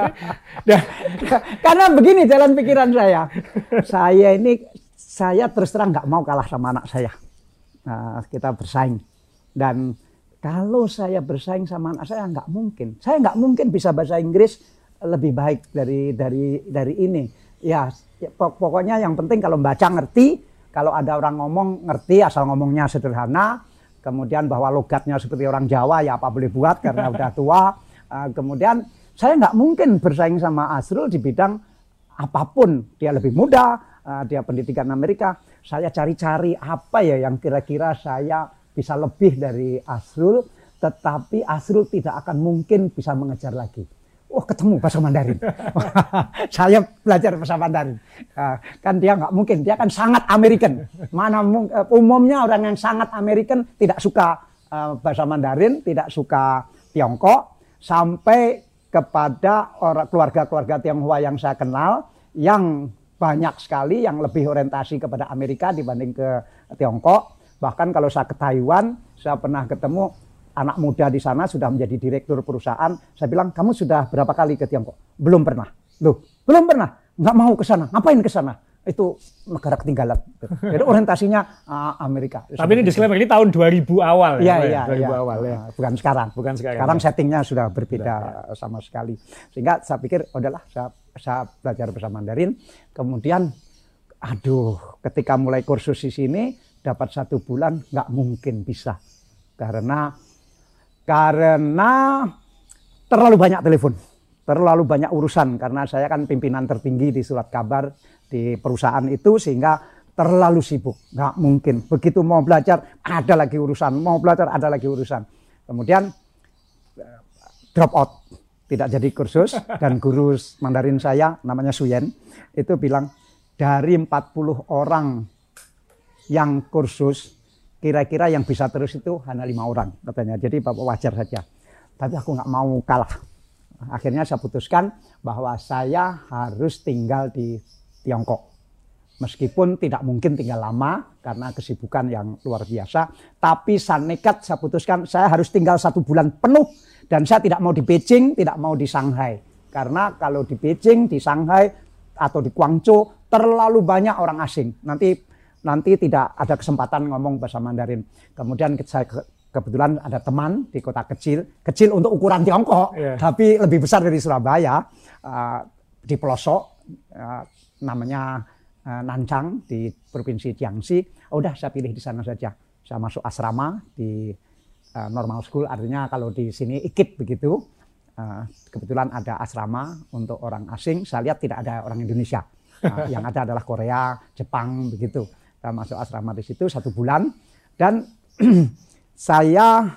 karena begini jalan pikiran saya. Saya ini, saya terus terang nggak mau kalah sama anak saya. Nah, kita bersaing. Dan kalau saya bersaing sama anak saya, nggak mungkin. Saya nggak mungkin bisa bahasa Inggris lebih baik dari dari dari ini. Ya, pokoknya yang penting kalau baca ngerti, kalau ada orang ngomong ngerti, asal ngomongnya sederhana. Kemudian bahwa logatnya seperti orang Jawa, ya apa boleh buat karena udah tua. Uh, kemudian saya nggak mungkin bersaing sama Azrul di bidang apapun. Dia lebih muda, uh, dia pendidikan Amerika. Saya cari-cari apa ya yang kira-kira saya bisa lebih dari Azrul, tetapi Azrul tidak akan mungkin bisa mengejar lagi. Oh, ketemu bahasa Mandarin. Saya belajar bahasa Mandarin. Uh, kan dia nggak mungkin, dia kan sangat American. Mana uh, umumnya orang yang sangat American tidak suka uh, bahasa Mandarin, tidak suka Tiongkok, sampai kepada orang keluarga-keluarga Tionghoa yang saya kenal, yang banyak sekali yang lebih orientasi kepada Amerika dibanding ke Tiongkok. Bahkan kalau saya ke Taiwan, saya pernah ketemu anak muda di sana sudah menjadi direktur perusahaan. Saya bilang, kamu sudah berapa kali ke Tiongkok? Belum pernah. Loh, belum pernah? Nggak mau ke sana. Ngapain ke sana? Itu negara ketinggalan. Jadi orientasinya uh, Amerika. Tapi ini disclaimer, ini tahun dua ribu awal ya? Iya, dua ribu ya. awal ya. Bukan sekarang. Bukan sekarang. Sekarang ya. settingnya sudah berbeda sudah, ya. sama sekali. Sehingga saya pikir, udahlah, saya, saya belajar bahasa Mandarin. Kemudian, aduh, ketika mulai kursus di sini, dapat satu bulan, nggak mungkin bisa. Karena Karena terlalu banyak telepon, terlalu banyak urusan. Karena saya kan pimpinan tertinggi di surat kabar di perusahaan itu, sehingga terlalu sibuk. Nggak mungkin. Begitu mau belajar, ada lagi urusan. Mau belajar, ada lagi urusan. Kemudian drop out, tidak jadi kursus. Dan guru Mandarin saya, namanya Suyen, itu bilang, dari empat puluh orang yang kursus, kira-kira yang bisa terus itu hanya lima orang katanya. Jadi Bapak wajar saja. Tapi aku nggak mau kalah. Akhirnya saya putuskan bahwa saya harus tinggal di Tiongkok. Meskipun tidak mungkin tinggal lama karena kesibukan yang luar biasa. Tapi saya nekat, saya putuskan saya harus tinggal satu bulan penuh. Dan saya tidak mau di Beijing, tidak mau di Shanghai. Karena kalau di Beijing, di Shanghai, atau di Guangzhou, terlalu banyak orang asing. Nanti Nanti tidak ada kesempatan ngomong bahasa Mandarin. Kemudian saya ke, kebetulan ada teman di kota kecil, kecil untuk ukuran Tiongkok, yeah. tapi lebih besar dari Surabaya, uh, di pelosok, uh, namanya uh, Nancang di provinsi Jiangxi. Oh, udah saya pilih di sana saja. Saya masuk asrama di uh, normal school, artinya kalau di sini I K I P begitu. Uh, kebetulan ada asrama untuk orang asing. Saya lihat tidak ada orang Indonesia. Uh, yang ada adalah Korea, Jepang begitu. Saya masuk asrama di situ satu bulan dan saya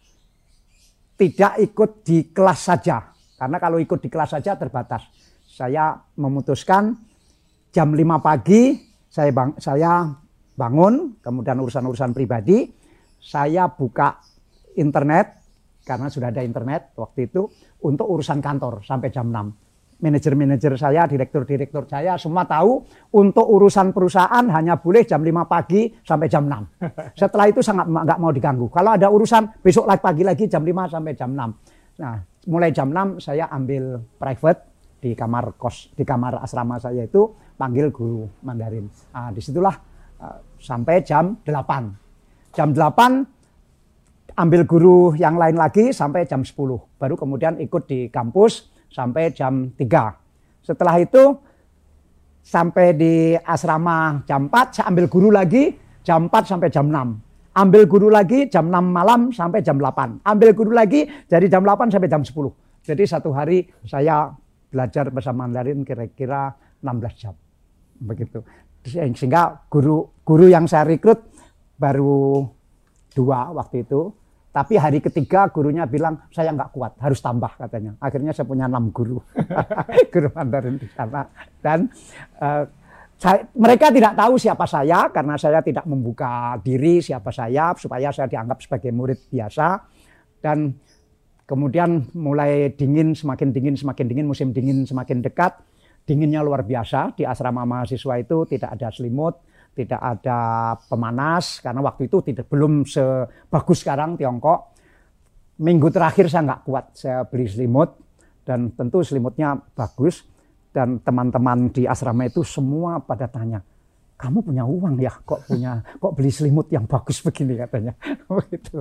tidak ikut di kelas saja. Karena kalau ikut di kelas saja terbatas. Saya memutuskan jam lima pagi saya, bang, saya bangun, kemudian urusan-urusan pribadi, saya buka internet, karena sudah ada internet waktu itu, untuk urusan kantor sampai jam enam. manajer-manajer saya, direktur-direktur saya semua tahu untuk urusan perusahaan hanya boleh jam lima pagi sampai jam enam. Setelah itu sangat nggak mau diganggu. Kalau ada urusan besok lagi pagi lagi jam lima sampai jam enam. Nah, mulai jam enam saya ambil private di kamar kos, di kamar asrama saya itu panggil guru Mandarin. Nah, disitulah uh, sampai jam delapan. Jam delapan ambil guru yang lain lagi sampai jam sepuluh. Baru kemudian ikut di kampus sampai jam tiga. Setelah itu sampai di asrama jam empat, saya ambil guru lagi jam empat sampai jam enam. Ambil guru lagi jam enam malam sampai jam delapan. Ambil guru lagi dari jam delapan sampai jam sepuluh. Jadi satu hari saya belajar bahasa Mandarin kira-kira enam belas jam. Begitu. Sehingga guru guru yang saya rekrut baru dua waktu itu. Tapi hari ketiga gurunya bilang, saya nggak kuat, harus tambah katanya. Akhirnya saya punya enam guru, guru Mandarin di sana. Dan uh, saya, mereka tidak tahu siapa saya, karena saya tidak membuka diri siapa saya, supaya saya dianggap sebagai murid biasa. Dan kemudian mulai dingin, semakin dingin, semakin dingin, musim dingin semakin dekat. Dinginnya luar biasa, di asrama mahasiswa itu tidak ada selimut, tidak ada pemanas, karena waktu itu tidak belum sebagus sekarang Tiongkok. Minggu terakhir saya nggak kuat, saya beli selimut, dan tentu selimutnya bagus. Dan teman-teman di asrama itu semua pada tanya, kamu punya uang ya, kok punya, kok beli selimut yang bagus begini katanya. Begitu.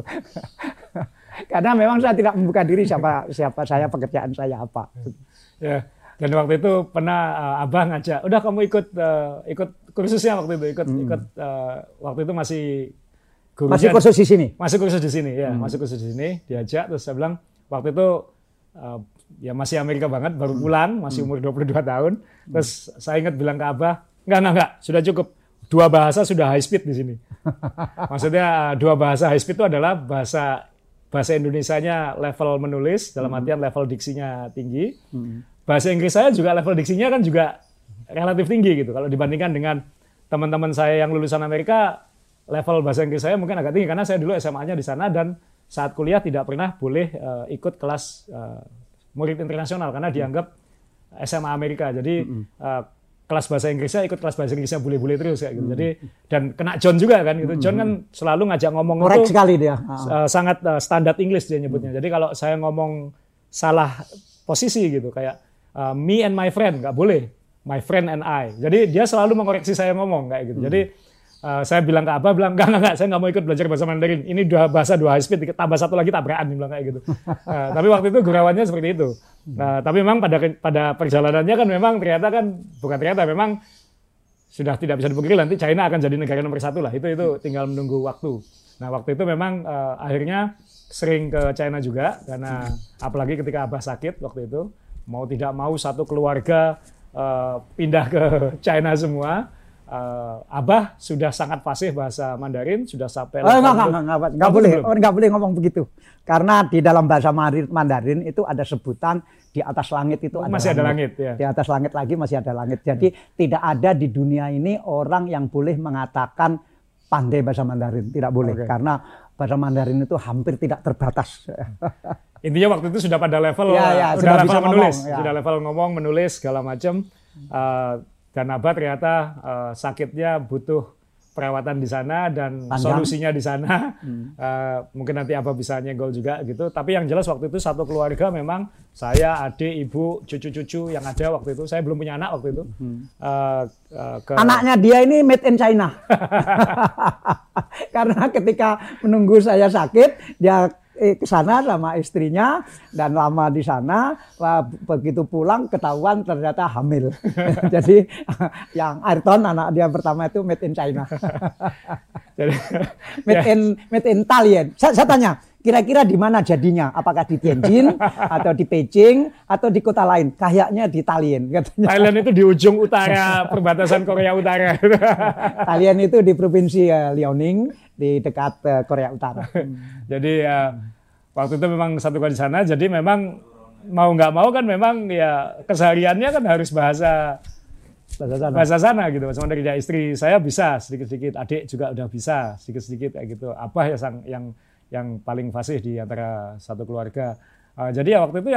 Karena memang saya tidak membuka diri siapa siapa saya, pekerjaan saya apa. Ya. Dan waktu itu pernah uh, Abah ngajak, udah kamu ikut uh, ikut kursusnya waktu itu, ikut hmm. ikut uh, waktu itu masih gurunya, masih kursus di sini, masih kursus di sini ya, hmm. masih kursus di sini, diajak terus saya bilang waktu itu uh, ya masih Amerika banget, baru pulang, masih umur dua puluh dua tahun, terus saya ingat bilang ke Abah, enggak enggak enggak, sudah cukup, dua bahasa sudah high speed di sini. Maksudnya dua bahasa high speed itu adalah bahasa bahasa Indonesianya level menulis, dalam artian level diksinya tinggi. Hmm. Bahasa Inggris saya juga level diksinya kan juga relatif tinggi gitu. Kalau dibandingkan dengan teman-teman saya yang lulusan Amerika, level bahasa Inggris saya mungkin agak tinggi karena saya dulu S M A-nya di sana dan saat kuliah tidak pernah boleh uh, ikut kelas uh, murid internasional karena dianggap S M A Amerika. Jadi uh, kelas bahasa Inggrisnya ikut kelas bahasa Inggrisnya bule-bule terus kayak gitu. Jadi dan kena John juga kan gitu. John kan selalu ngajak ngomong korek itu sekali dia. Uh, sangat uh, standar English dia nyebutnya. Jadi kalau saya ngomong salah posisi gitu kayak Uh, me and my friend, nggak boleh. My friend and I. Jadi dia selalu mengoreksi saya ngomong kayak gitu. Hmm. Jadi uh, saya bilang ke Abah, bilang enggak, enggak, enggak, saya nggak mau ikut belajar bahasa Mandarin. Ini dua bahasa dua high speed, tambah satu lagi tabrakan, dia bilang kayak gitu. uh, tapi waktu itu gurawannya seperti itu. Uh, tapi memang pada pada perjalanannya kan memang ternyata kan, bukan ternyata, memang sudah tidak bisa dipungkiri nanti China akan jadi negara nomor satu lah. Itu itu tinggal menunggu waktu. Nah waktu itu memang uh, akhirnya sering ke China juga, karena apalagi ketika Abah sakit waktu itu, mau tidak mau satu keluarga uh, pindah ke China semua. Uh, Abah sudah sangat fasih bahasa Mandarin, sudah sampai. Oh, enggak, enggak, enggak, enggak boleh, enggak boleh ngomong begitu. Karena di dalam bahasa Mandarin itu ada sebutan di atas langit itu ada masih langit. ada langit. Ya. Di atas langit lagi masih ada langit. Jadi hmm. tidak ada di dunia ini orang yang boleh mengatakan pandai bahasa Mandarin, tidak boleh. Okay. Karena bahasa Mandarin itu hampir tidak terbatas. Intinya waktu itu sudah pada level ya, ya, uh, udah level menulis, ngomong, ya. sudah level ngomong, menulis segala macam. Uh, dan Abah ternyata uh, sakitnya butuh perawatan di sana dan Panjang. Solusinya di sana. Hmm. Uh, mungkin nanti Abah bisa nyenggol juga gitu. Tapi yang jelas waktu itu satu keluarga memang saya, adik, ibu, cucu-cucu yang ada waktu itu. Saya belum punya anak waktu itu. Hmm. Uh, uh, ke... Anaknya dia ini made in China. Karena ketika menunggu saya sakit, dia ke sana sama istrinya dan lama di sana, begitu pulang ketahuan ternyata hamil. Jadi yang Ayrton anak dia pertama itu made in China. Jadi made in made in Thailand. Saya, saya tanya, kira-kira di mana jadinya? Apakah di Tianjin atau di Beijing atau di kota lain? Kayaknya di Thailand katanya. Thailand itu di ujung utara perbatasan Korea Utara. Thailand itu di provinsi uh, Liaoning, di dekat uh, Korea Utara. Jadi uh, waktu itu memang satu kali di sana. Jadi memang mau nggak mau kan memang ya kesehariannya kan harus bahasa bahasa sana, bahasa sana gitu. Sama dari istri saya bisa sedikit-sedikit, adik juga udah bisa sedikit-sedikit kayak gitu. Abah ya sang yang yang paling fasih di antara satu keluarga. Uh, jadi ya waktu itu ya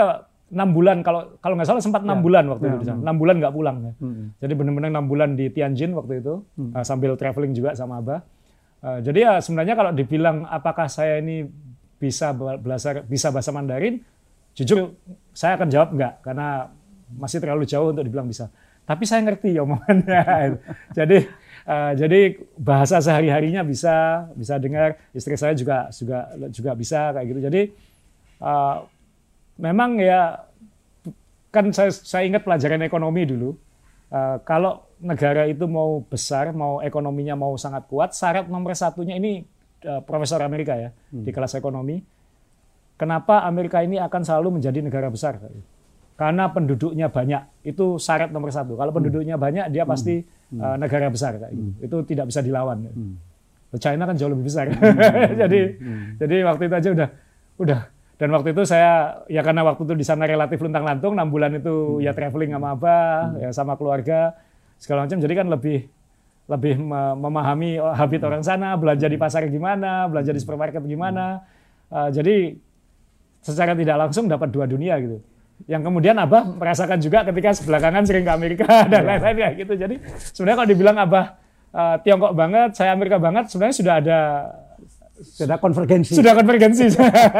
enam bulan kalau kalau nggak salah sempat enam ya. bulan waktu ya. itu di sana. enam bulan nggak pulang. Ya. Hmm. Jadi benar-benar enam bulan di Tianjin waktu itu hmm. uh, sambil traveling juga sama Abah. Uh, jadi ya sebenarnya kalau dibilang apakah saya ini bisa belajar bisa bahasa Mandarin, jujur saya akan jawab enggak karena masih terlalu jauh untuk dibilang bisa. Tapi saya ngerti omongannya. jadi uh, jadi bahasa sehari-harinya bisa bisa dengar. Istri saya juga juga juga bisa kayak gitu. Jadi uh, memang ya kan saya, saya ingat pelajaran ekonomi dulu. Uh, kalau negara itu mau besar, mau ekonominya mau sangat kuat, syarat nomor satunya ini uh, profesor Amerika ya hmm. di kelas ekonomi. Kenapa Amerika ini akan selalu menjadi negara besar? Karena penduduknya banyak. Itu syarat nomor satu. Kalau penduduknya hmm. banyak, dia pasti hmm. uh, negara besar kayak gitu. Hmm. Itu tidak bisa dilawan. Hmm. China kan jauh lebih besar. Hmm. jadi hmm. jadi waktu itu aja udah udah. Dan waktu itu saya, ya karena waktu itu di sana relatif luntang-lantung, enam bulan itu hmm. ya traveling sama Abah, hmm. ya sama keluarga, segala macam. Jadi kan lebih lebih memahami habit hmm. orang sana, belanja di pasar gimana, belanja di supermarket gimana. Uh, jadi secara tidak langsung dapat dua dunia gitu. Yang kemudian Abah merasakan juga ketika belakangan sering ke Amerika dan lain-lain ya gitu. Jadi sebenarnya kalau dibilang Abah uh, Tiongkok banget, saya Amerika banget, sebenarnya sudah ada sudah konvergensi. Sudah konvergensi.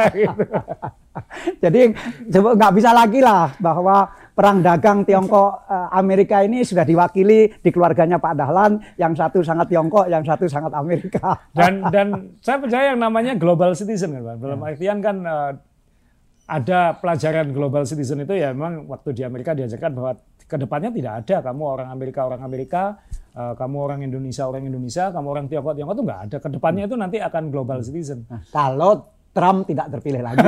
Jadi nggak bisa lagi lah bahwa perang dagang Tiongkok Amerika ini sudah diwakili di keluarganya Pak Dahlan, yang satu sangat Tiongkok, yang satu sangat Amerika. Dan dan saya percaya yang namanya global citizen kan, Pak. Dalam artian kan uh, ada pelajaran global citizen itu ya memang waktu di Amerika diajarkan bahwa kedepannya tidak ada kamu orang Amerika orang Amerika, uh, kamu orang Indonesia orang Indonesia, kamu orang Tiongkok Tiongkok itu nggak ada. Kedepannya itu nanti akan global citizen. Nah, kalau Trump tidak terpilih lagi.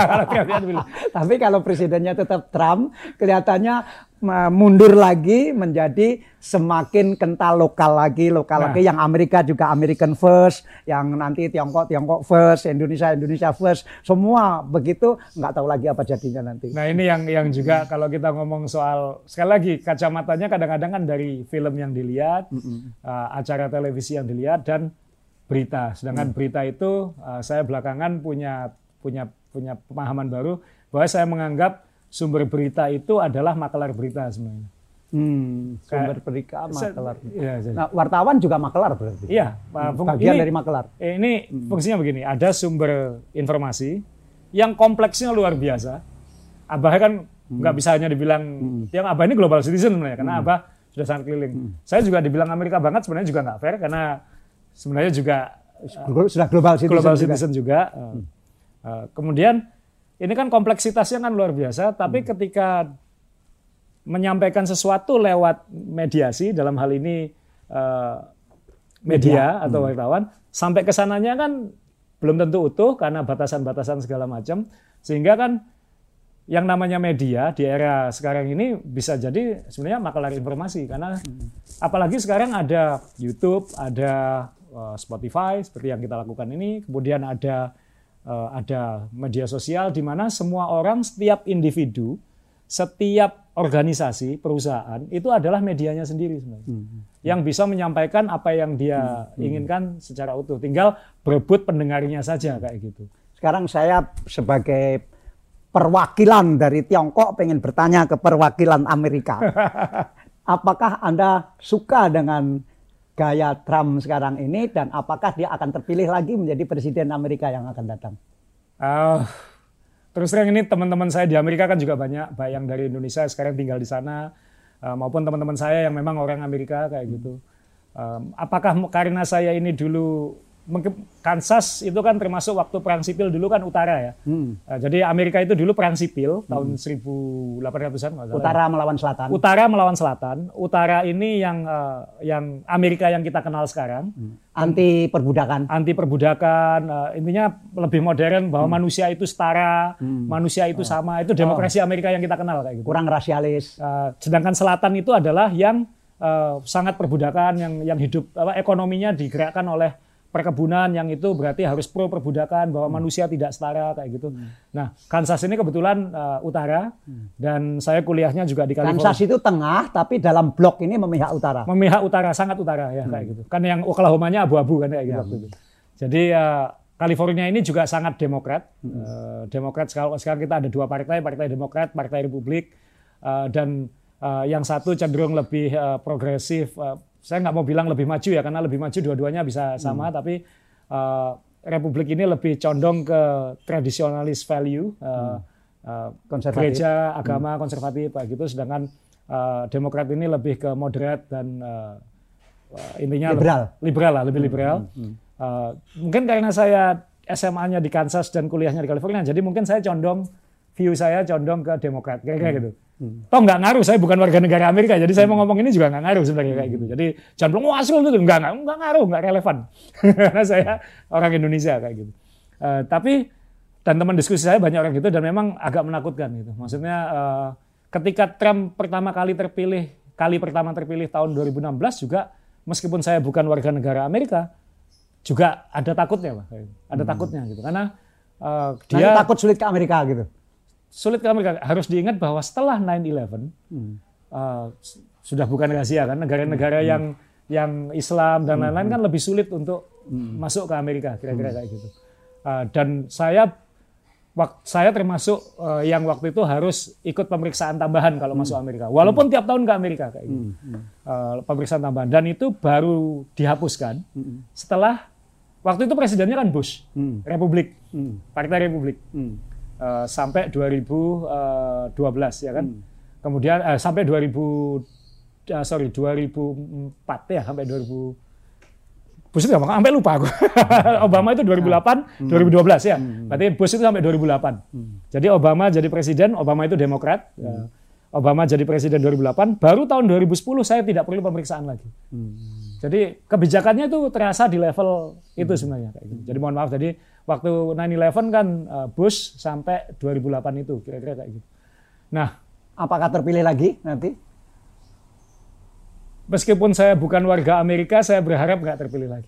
Tapi kalau presidennya tetap Trump, kelihatannya mundur lagi menjadi semakin kental lokal lagi, lokal nah. lagi. Yang Amerika juga American first, yang nanti Tiongkok Tiongkok first, Indonesia Indonesia first, semua begitu, nggak tahu lagi apa jadinya nanti. Nah ini yang yang juga kalau kita ngomong soal, sekali lagi kacamatanya kadang-kadang kan dari film yang dilihat, mm-hmm. uh, acara televisi yang dilihat, dan berita. Sedangkan hmm. berita itu uh, saya belakangan punya punya punya pemahaman baru bahwa saya menganggap sumber berita itu adalah makelar berita sebenarnya. Hmm, sumber berita makelar. Ya, nah, wartawan juga makelar berarti. Iya, hmm, bagian ini, dari makelar. Ini hmm. fungsinya begini, ada sumber informasi yang kompleksnya luar biasa. Abah kan nggak hmm. bisa hanya dibilang hmm. yang Abah ini global citizen sebenarnya karena hmm. Abah sudah sangat keliling. Hmm. Saya juga dibilang Amerika banget sebenarnya juga nggak fair karena sebenarnya juga uh, sudah global citizen, global juga. citizen juga. Uh, uh, kemudian ini kan kompleksitasnya kan luar biasa, tapi hmm. ketika menyampaikan sesuatu lewat mediasi, dalam hal ini uh, media, media atau hmm. wartawan, sampai ke sananya kan belum tentu utuh karena batasan-batasan segala macam, sehingga kan yang namanya media di era sekarang ini bisa jadi sebenarnya makelar informasi karena hmm. apalagi sekarang ada YouTube, ada Spotify seperti yang kita lakukan ini, kemudian ada uh, ada media sosial di mana semua orang, setiap individu, setiap organisasi, perusahaan itu adalah medianya sendiri sebenarnya, hmm. yang bisa menyampaikan apa yang dia hmm. inginkan secara utuh, tinggal berebut pendengarnya saja kayak gitu. Sekarang saya sebagai perwakilan dari Tiongkok pengen bertanya ke perwakilan Amerika, apakah Anda suka dengan gaya Trump sekarang ini dan apakah dia akan terpilih lagi menjadi presiden Amerika yang akan datang? Uh, terus terang ini teman-teman saya di Amerika kan juga banyak, baik yang dari Indonesia sekarang tinggal di sana, uh, maupun teman-teman saya yang memang orang Amerika kayak gitu. Um, apakah karena saya ini dulu Kansas itu kan termasuk waktu perang sipil dulu kan utara ya. Hmm. Uh, jadi Amerika itu dulu perang sipil hmm. tahun seribu delapan ratusan. Utara melawan selatan. Utara melawan selatan. Utara ini yang uh, yang Amerika yang kita kenal sekarang. Hmm. Anti perbudakan. Anti perbudakan. Uh, intinya lebih modern bahwa hmm. manusia itu setara, hmm. manusia itu oh. sama. Itu demokrasi oh. Amerika yang kita kenal kayak gitu. Kurang rasialis. Uh, sedangkan selatan itu adalah yang uh, sangat perbudakan, yang yang hidup apa, ekonominya digerakkan oleh perkebunan, yang itu berarti harus pro perbudakan, bahwa hmm. manusia tidak setara kayak gitu. Hmm. Nah, Kansas ini kebetulan uh, utara hmm. dan saya kuliahnya juga di California. Kansas itu tengah, tapi dalam blok ini memihak utara. Memihak utara, sangat utara ya hmm. kayak gitu. Kan yang Oklahoma-nya abu-abu kan kayak gitu. Ya. Waktu itu. Jadi uh, California ini juga sangat Demokrat. Hmm. Uh, Demokrat sekarang, sekarang kita ada dua partai, Partai Demokrat, Partai Republik, uh, dan uh, yang satu cenderung lebih uh, progresif. Uh, saya nggak mau bilang lebih maju ya, karena lebih maju dua-duanya bisa sama, hmm. tapi uh, Republik ini lebih condong ke tradisionalis value, uh, hmm. uh, gereja, agama, hmm. konservatif, kayak gitu. Sedangkan uh, Demokrat ini lebih ke moderat dan uh, uh, intinya liberal, lebih, liberal lah, lebih liberal. Hmm. Hmm. Uh, mungkin karena saya S M A-nya di Kansas dan kuliahnya di California, jadi mungkin saya condong, view saya condong ke Demokrat, kira-kira hmm. gitu. Hmm. Toh nggak ngaruh, saya bukan warga negara Amerika, jadi saya hmm. mau ngomong ini juga nggak ngaruh sebenarnya kayak gitu. Jadi jangan bilang, wah asal itu, nggak, nggak, nggak ngaruh, nggak relevan. Karena saya orang Indonesia kayak gitu. Uh, tapi, dan teman diskusi saya banyak orang gitu, dan memang agak menakutkan gitu. Maksudnya uh, ketika Trump pertama kali terpilih, kali pertama terpilih tahun dua ribu enam belas juga, meskipun saya bukan warga negara Amerika, juga ada takutnya, Pak. Ada hmm. takutnya gitu. Karena uh, dia nah, takut sulit ke Amerika gitu. Sulit ke Amerika. Harus diingat bahwa setelah nine eleven hmm. uh, sudah bukan rahasia kan, negara-negara hmm. yang yang Islam dan lain-lain hmm. kan lebih sulit untuk hmm. masuk ke Amerika, kira-kira hmm. kayak gitu. Uh, dan saya wak, saya termasuk uh, yang waktu itu harus ikut pemeriksaan tambahan kalau hmm. masuk Amerika. Walaupun hmm. tiap tahun ke Amerika kayak gitu. Hmm. Uh, pemeriksaan tambahan, dan itu baru dihapuskan hmm. setelah waktu itu presidennya kan Bush, hmm. Republik, hmm. Partai Republik, hmm. uh, sampai dua ribu dua belas ya kan. Hmm. Kemudian uh, sampai dua ribu uh, sorry dua ribu empat ya, sampai dua ribu Bush itu sampai lupa aku. Obama itu dua ribu delapan, hmm. dua ribu dua belas ya. Hmm. Berarti Bush itu sampai dua ribu delapan. Hmm. Jadi Obama jadi presiden, Obama itu Demokrat. Hmm. Ya. Obama jadi presiden dua ribu delapan, baru tahun dua ribu sepuluh saya tidak perlu pemeriksaan lagi. Hmm. Jadi kebijakannya itu terasa di level itu sebenarnya kayak gitu. Jadi mohon maaf, jadi waktu nine eleven kan Bush sampai dua ribu delapan itu kira-kira kayak gitu. Nah, apakah terpilih lagi nanti? Meskipun saya bukan warga Amerika, saya berharap nggak terpilih lagi.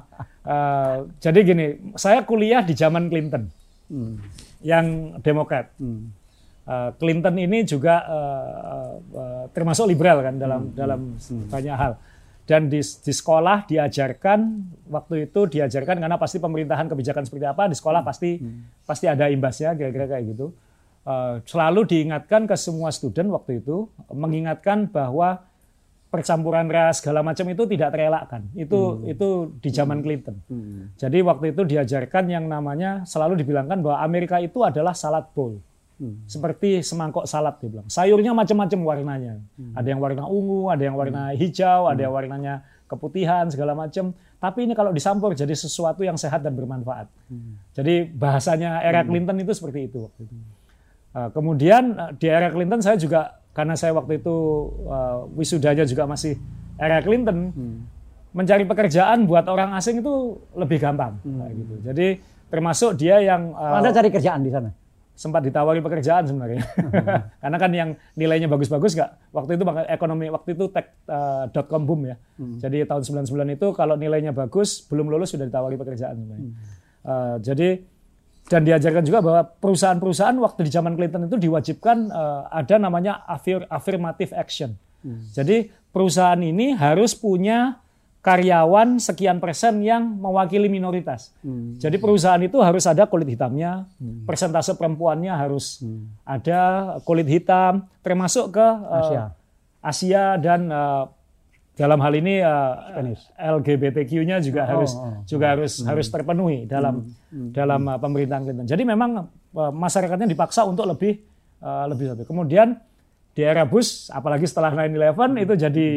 uh, jadi gini, saya kuliah di zaman Clinton, hmm. yang Demokrat. Hmm. Uh, Clinton ini juga uh, uh, termasuk liberal kan dalam hmm. dalam hmm. banyak hal. Dan di, di sekolah diajarkan, waktu itu diajarkan karena pasti pemerintahan kebijakan seperti apa, di sekolah pasti hmm. pasti ada imbasnya, kira-kira kayak gitu. Uh, selalu diingatkan ke semua student waktu itu, mengingatkan bahwa percampuran ras segala macam itu tidak terelakkan. Itu hmm. itu di zaman Clinton. Hmm. Jadi waktu itu diajarkan yang namanya, selalu dibilangkan bahwa Amerika itu adalah salad bowl. Hmm. Seperti semangkok salad dia bilang. Sayurnya macam-macam warnanya. Hmm. Ada yang warna ungu, ada yang warna hijau, hmm. ada yang warnanya keputihan segala macam. Tapi ini kalau disampur jadi sesuatu yang sehat dan bermanfaat. Hmm. Jadi bahasanya era Clinton hmm. itu seperti itu waktu itu. Uh, kemudian uh, di era Clinton saya juga, karena saya waktu itu uh, wisudanya juga masih era Clinton, hmm. mencari pekerjaan buat orang asing itu lebih gampang. Hmm. Kayak gitu. Jadi termasuk dia yang uh, Anda cari kerjaan di sana? Sempat ditawari pekerjaan sebenarnya. Hmm. Karena kan yang nilainya bagus-bagus nggak. Waktu itu ekonomi, waktu itu tech uh, dot com boom ya. Hmm. Jadi tahun sembilan puluh sembilan itu kalau nilainya bagus, belum lulus sudah ditawari pekerjaan sebenarnya. Hmm. Uh, jadi, dan diajarkan juga bahwa perusahaan-perusahaan waktu di zaman Clinton itu diwajibkan uh, ada namanya affirmative action. Hmm. Jadi perusahaan ini harus punya karyawan sekian persen yang mewakili minoritas. Hmm. Jadi perusahaan itu harus ada kulit hitamnya, hmm. persentase perempuannya harus hmm. ada kulit hitam, termasuk ke uh, Asia. Asia dan uh, dalam hal ini uh, L G B T Q-nya juga oh, harus oh, juga oh. harus hmm. harus terpenuhi dalam hmm. dalam uh, pemerintahan Clinton. Jadi memang uh, masyarakatnya dipaksa untuk lebih uh, lebih lebih. Kemudian di era Bush, apalagi setelah nine eleven hmm. itu jadi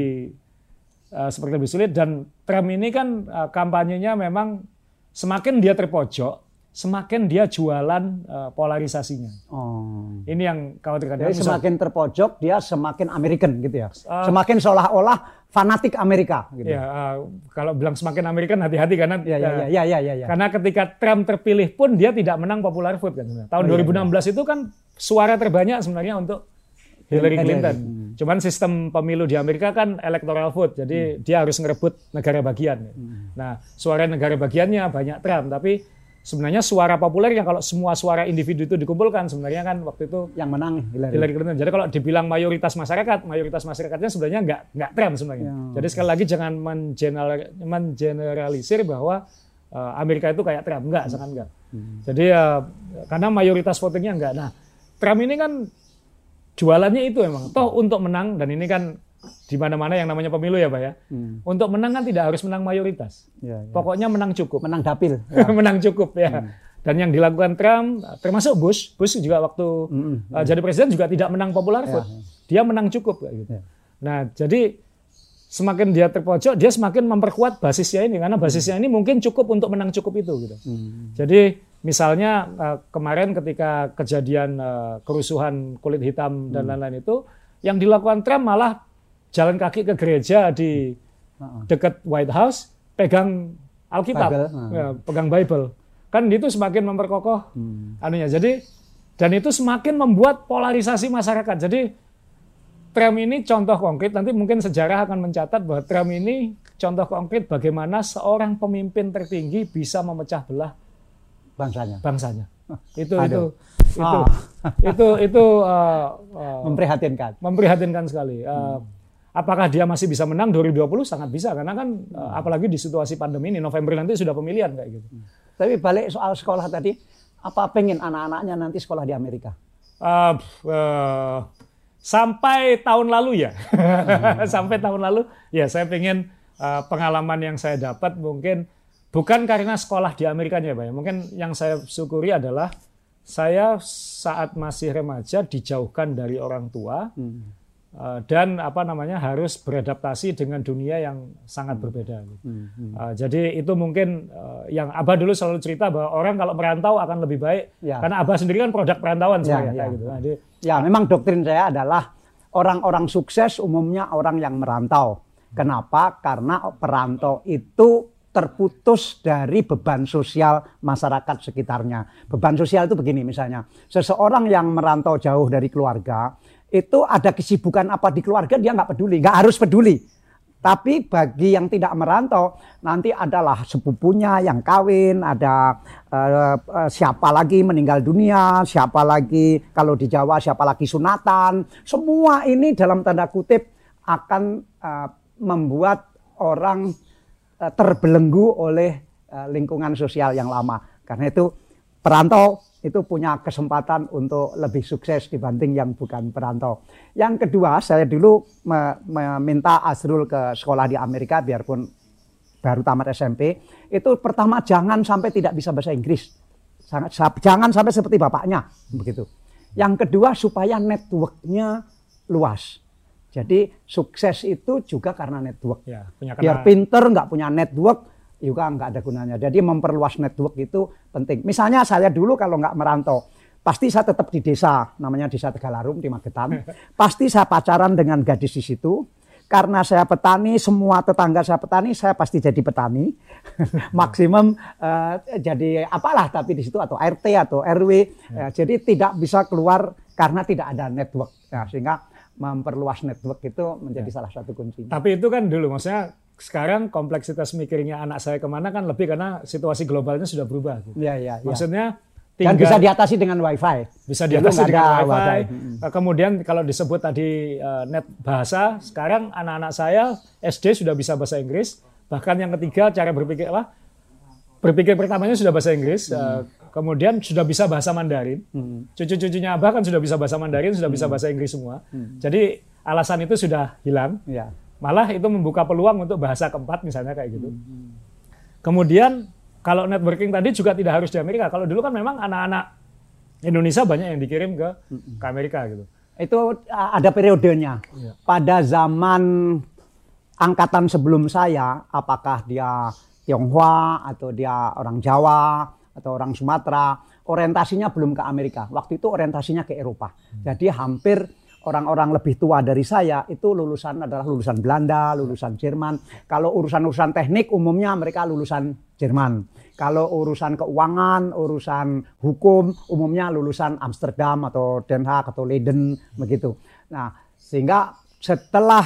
Uh, seperti lebih sulit, dan Trump ini kan uh, kampanyenya memang semakin dia terpojok, semakin dia jualan uh, polarisasinya. Oh. Ini yang khawatirkan. Jadi semakin terpojok dia semakin American gitu ya. Uh, semakin seolah-olah fanatik Amerika gitu. Ya, uh, kalau bilang semakin American hati-hati karena ya, ya, ya, ya, ya, ya, ya. karena ketika Trump terpilih pun dia tidak menang popular vote kan sebenarnya. Tahun oh, dua ribu enam belas ya, ya. Itu kan suara terbanyak sebenarnya untuk Hillary Clinton. Hmm. Cuman sistem pemilu di Amerika kan electoral vote, jadi hmm. dia harus ngerebut negara bagian. Hmm. Nah, suara negara bagiannya banyak Trump, tapi sebenarnya suara populer yang kalau semua suara individu itu dikumpulkan, sebenarnya kan waktu itu yang menang Hillary, Hillary Clinton. Jadi kalau dibilang mayoritas masyarakat, mayoritas masyarakatnya sebenarnya nggak nggak Trump sebenarnya. Ya. Jadi sekali lagi jangan mengeneral, mengeneralisir bahwa uh, Amerika itu kayak Trump, enggak, sangat enggak. Hmm. Jadi uh, karena mayoritas votingnya enggak. Nah, Trump ini kan jualannya itu emang. Toh untuk menang, dan ini kan di mana-mana yang namanya pemilu ya Pak ya. Hmm. Untuk menang kan tidak harus menang mayoritas. Ya, ya. Pokoknya menang cukup. Menang dapil. Ya. Menang cukup ya. Hmm. Dan yang dilakukan Trump, termasuk Bush, Bush juga waktu hmm. uh, jadi presiden juga tidak menang popular vote. Ya. Dia menang cukup kayak gitu. Ya. Nah, jadi semakin dia terpojok, dia semakin memperkuat basisnya ini, karena basisnya ini mungkin cukup untuk menang cukup itu gitu. Hmm. Jadi misalnya uh, kemarin ketika kejadian uh, kerusuhan kulit hitam dan hmm. lain-lain itu, yang dilakukan Trump malah jalan kaki ke gereja di uh-uh. dekat White House, pegang Alkitab, uh. ya, pegang Bible. Kan itu semakin memperkokoh hmm. anunya. Jadi dan itu semakin membuat polarisasi masyarakat. Jadi Trump ini contoh konkret, nanti mungkin sejarah akan mencatat bahwa Trump ini contoh konkret bagaimana seorang pemimpin tertinggi bisa memecah belah bangsanya. Bangsanya. Itu Aduh. itu itu, oh. itu itu itu uh, uh, memprihatinkan. Memprihatinkan sekali. Uh, hmm. Apakah dia masih bisa menang dua ribu dua puluh? Sangat bisa, karena kan hmm. uh, apalagi di situasi pandemi ini, November nanti sudah pemilihan kayak gitu. Hmm. Tapi balik soal sekolah tadi, apa pengen anak-anaknya nanti sekolah di Amerika? Uh, uh, Sampai tahun lalu ya, hmm. sampai tahun lalu ya saya pengen uh, pengalaman yang saya dapat mungkin bukan karena sekolah di Amerikanya Pak ya. Mungkin yang saya syukuri adalah saya saat masih remaja dijauhkan dari orang tua hmm. uh, dan apa namanya harus beradaptasi dengan dunia yang sangat hmm. berbeda. Hmm. Uh, jadi itu mungkin uh, yang Abah dulu selalu cerita bahwa orang kalau merantau akan lebih baik ya. Karena Abah sendiri kan produk perantauan ya, saya ya. Gitu. Nah, dia, Ya, memang doktrin saya adalah orang-orang sukses umumnya orang yang merantau. Kenapa? Karena perantau itu terputus dari beban sosial masyarakat sekitarnya. Beban sosial itu begini misalnya, seseorang yang merantau jauh dari keluarga, itu ada kesibukan apa di keluarga dia nggak peduli, nggak harus peduli. Tapi bagi yang tidak merantau, nanti adalah sepupunya yang kawin, ada uh, uh, siapa lagi meninggal dunia, siapa lagi kalau di Jawa siapa lagi sunatan. Semua ini dalam tanda kutip akan uh, membuat orang uh, terbelenggu oleh uh, lingkungan sosial yang lama. Karena itu perantau itu punya kesempatan untuk lebih sukses dibanding yang bukan perantau. Yang kedua, saya dulu meminta Azrul ke sekolah di Amerika biarpun baru tamat S M P. Itu pertama jangan sampai tidak bisa bahasa Inggris. Sangat, jangan sampai seperti bapaknya. Begitu. Yang kedua, supaya network-nya luas. Jadi sukses itu juga karena network. Ya, punya biar pinter, nggak punya network, juga nggak ada gunanya. Jadi memperluas network itu penting. Misalnya saya dulu kalau nggak merantau, pasti saya tetap di desa, namanya Desa Tegalarum di Magetan. Pasti saya pacaran dengan gadis di situ. Karena saya petani, semua tetangga saya petani, saya pasti jadi petani. Maksimum uh, jadi apalah, tapi di situ atau R T atau R W. Uh, jadi tidak bisa keluar karena tidak ada network. Nah, sehingga memperluas network itu menjadi ya. Salah satu kunci. Tapi itu kan dulu, maksudnya sekarang kompleksitas mikirnya anak saya kemana kan lebih karena situasi globalnya sudah berubah. Iya, iya. Maksudnya tinggal, dan bisa diatasi dengan wifi. Bisa diatasi dengan wifi. wifi. Hmm. Kemudian kalau disebut tadi uh, net bahasa, sekarang anak-anak saya S D sudah bisa bahasa Inggris. Bahkan yang ketiga cara berpikir apa? Berpikir pertamanya sudah bahasa Inggris. Hmm. Uh, kemudian sudah bisa bahasa Mandarin. Hmm. Cucu-cucunya Abah kan sudah bisa bahasa Mandarin, sudah hmm. bisa bahasa Inggris semua. Hmm. Jadi alasan itu sudah hilang. Ya. Malah itu membuka peluang untuk bahasa keempat misalnya kayak gitu. Hmm. Kemudian kalau networking tadi juga tidak harus di Amerika. Kalau dulu kan memang anak-anak Indonesia banyak yang dikirim ke, ke Amerika gitu. Itu ada periodenya. Ya. Pada zaman angkatan sebelum saya, apakah dia Tionghoa atau dia orang Jawa atau orang Sumatera, orientasinya belum ke Amerika. Waktu itu orientasinya ke Eropa. Hmm. Jadi hampir orang-orang lebih tua dari saya itu lulusan adalah lulusan Belanda, lulusan Jerman. Kalau urusan-urusan teknik umumnya mereka lulusan Jerman. Kalau urusan keuangan, urusan hukum umumnya lulusan Amsterdam atau Den Haag atau Leiden begitu. Nah, sehingga setelah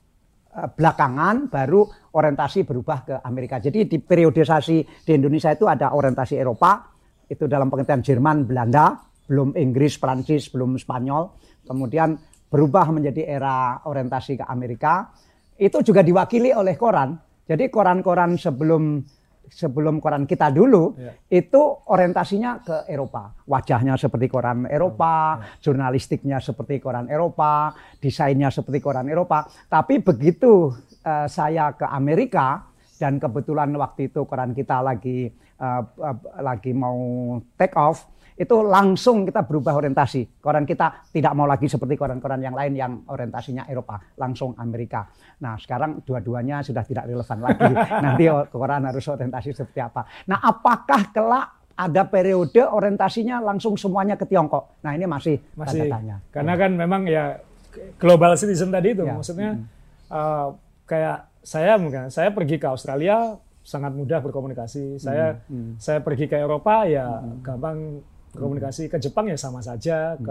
uh, belakangan baru orientasi berubah ke Amerika. Jadi di periodisasi di Indonesia itu ada orientasi Eropa, itu dalam pengertian Jerman, Belanda, belum Inggris, Prancis, belum Spanyol. Kemudian berubah menjadi era orientasi ke Amerika. Itu juga diwakili oleh koran. Jadi koran-koran sebelum sebelum koran kita dulu, ya. itu orientasinya ke Eropa. Wajahnya seperti koran Eropa, ya. Jurnalistiknya seperti koran Eropa, desainnya seperti koran Eropa. Tapi begitu uh, saya ke Amerika, dan kebetulan waktu itu koran kita lagi uh, uh, lagi mau take off, itu langsung kita berubah orientasi. Koran kita tidak mau lagi seperti koran-koran yang lain yang orientasinya Eropa, langsung Amerika. Nah sekarang dua-duanya sudah tidak relevan lagi. Nanti koran harus orientasi seperti apa. Nah apakah kelak ada periode orientasinya langsung semuanya ke Tiongkok? Nah ini masih, masih tanda tanya. Karena kan memang ya global citizen tadi itu, ya. Maksudnya hmm. uh, kayak saya mungkin saya pergi ke Australia sangat mudah berkomunikasi. Saya hmm. Hmm. saya pergi ke Eropa ya hmm. gampang komunikasi, ke Jepang ya sama saja, ke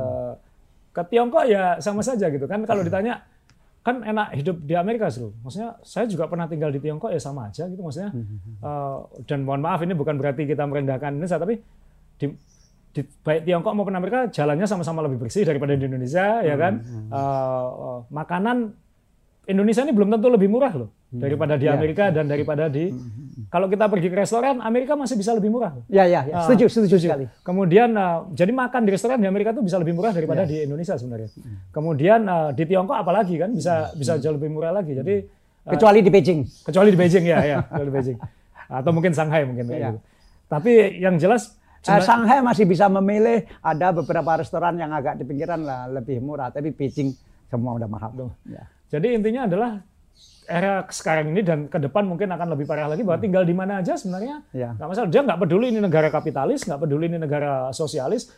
ke Tiongkok ya sama saja gitu kan. Kalau ditanya kan enak hidup di Amerika seru, maksudnya saya juga pernah tinggal di Tiongkok ya sama aja gitu maksudnya. Uh, dan mohon maaf ini bukan berarti kita merendahkan Indonesia, tapi di, di baik Tiongkok maupun Amerika jalannya sama-sama lebih bersih daripada di Indonesia ya kan. Uh, uh, makanan Indonesia ini belum tentu lebih murah loh daripada di Amerika ya. Dan daripada di kalau kita pergi ke restoran Amerika masih bisa lebih murah. Ya ya, ya. Setuju, setuju sekali. Kemudian uh, jadi makan di restoran di Amerika tuh bisa lebih murah daripada ya. Di Indonesia sebenarnya. Kemudian uh, di Tiongkok apalagi kan bisa bisa jauh lebih murah lagi. Jadi uh, kecuali di Beijing. Kecuali di Beijing ya ya, kecuali di Beijing. Atau mungkin Shanghai mungkin kayak ya. Gitu. Tapi yang jelas Uh, Shanghai masih bisa memilih, ada beberapa restoran yang agak di pinggiran lah lebih murah, tapi Beijing semua udah mahal. Ya. Jadi intinya adalah era sekarang ini dan ke depan mungkin akan lebih parah lagi bahwa tinggal di mana aja sebenarnya ya. Nggak masalah. Dia nggak peduli ini negara kapitalis, nggak peduli ini negara sosialis.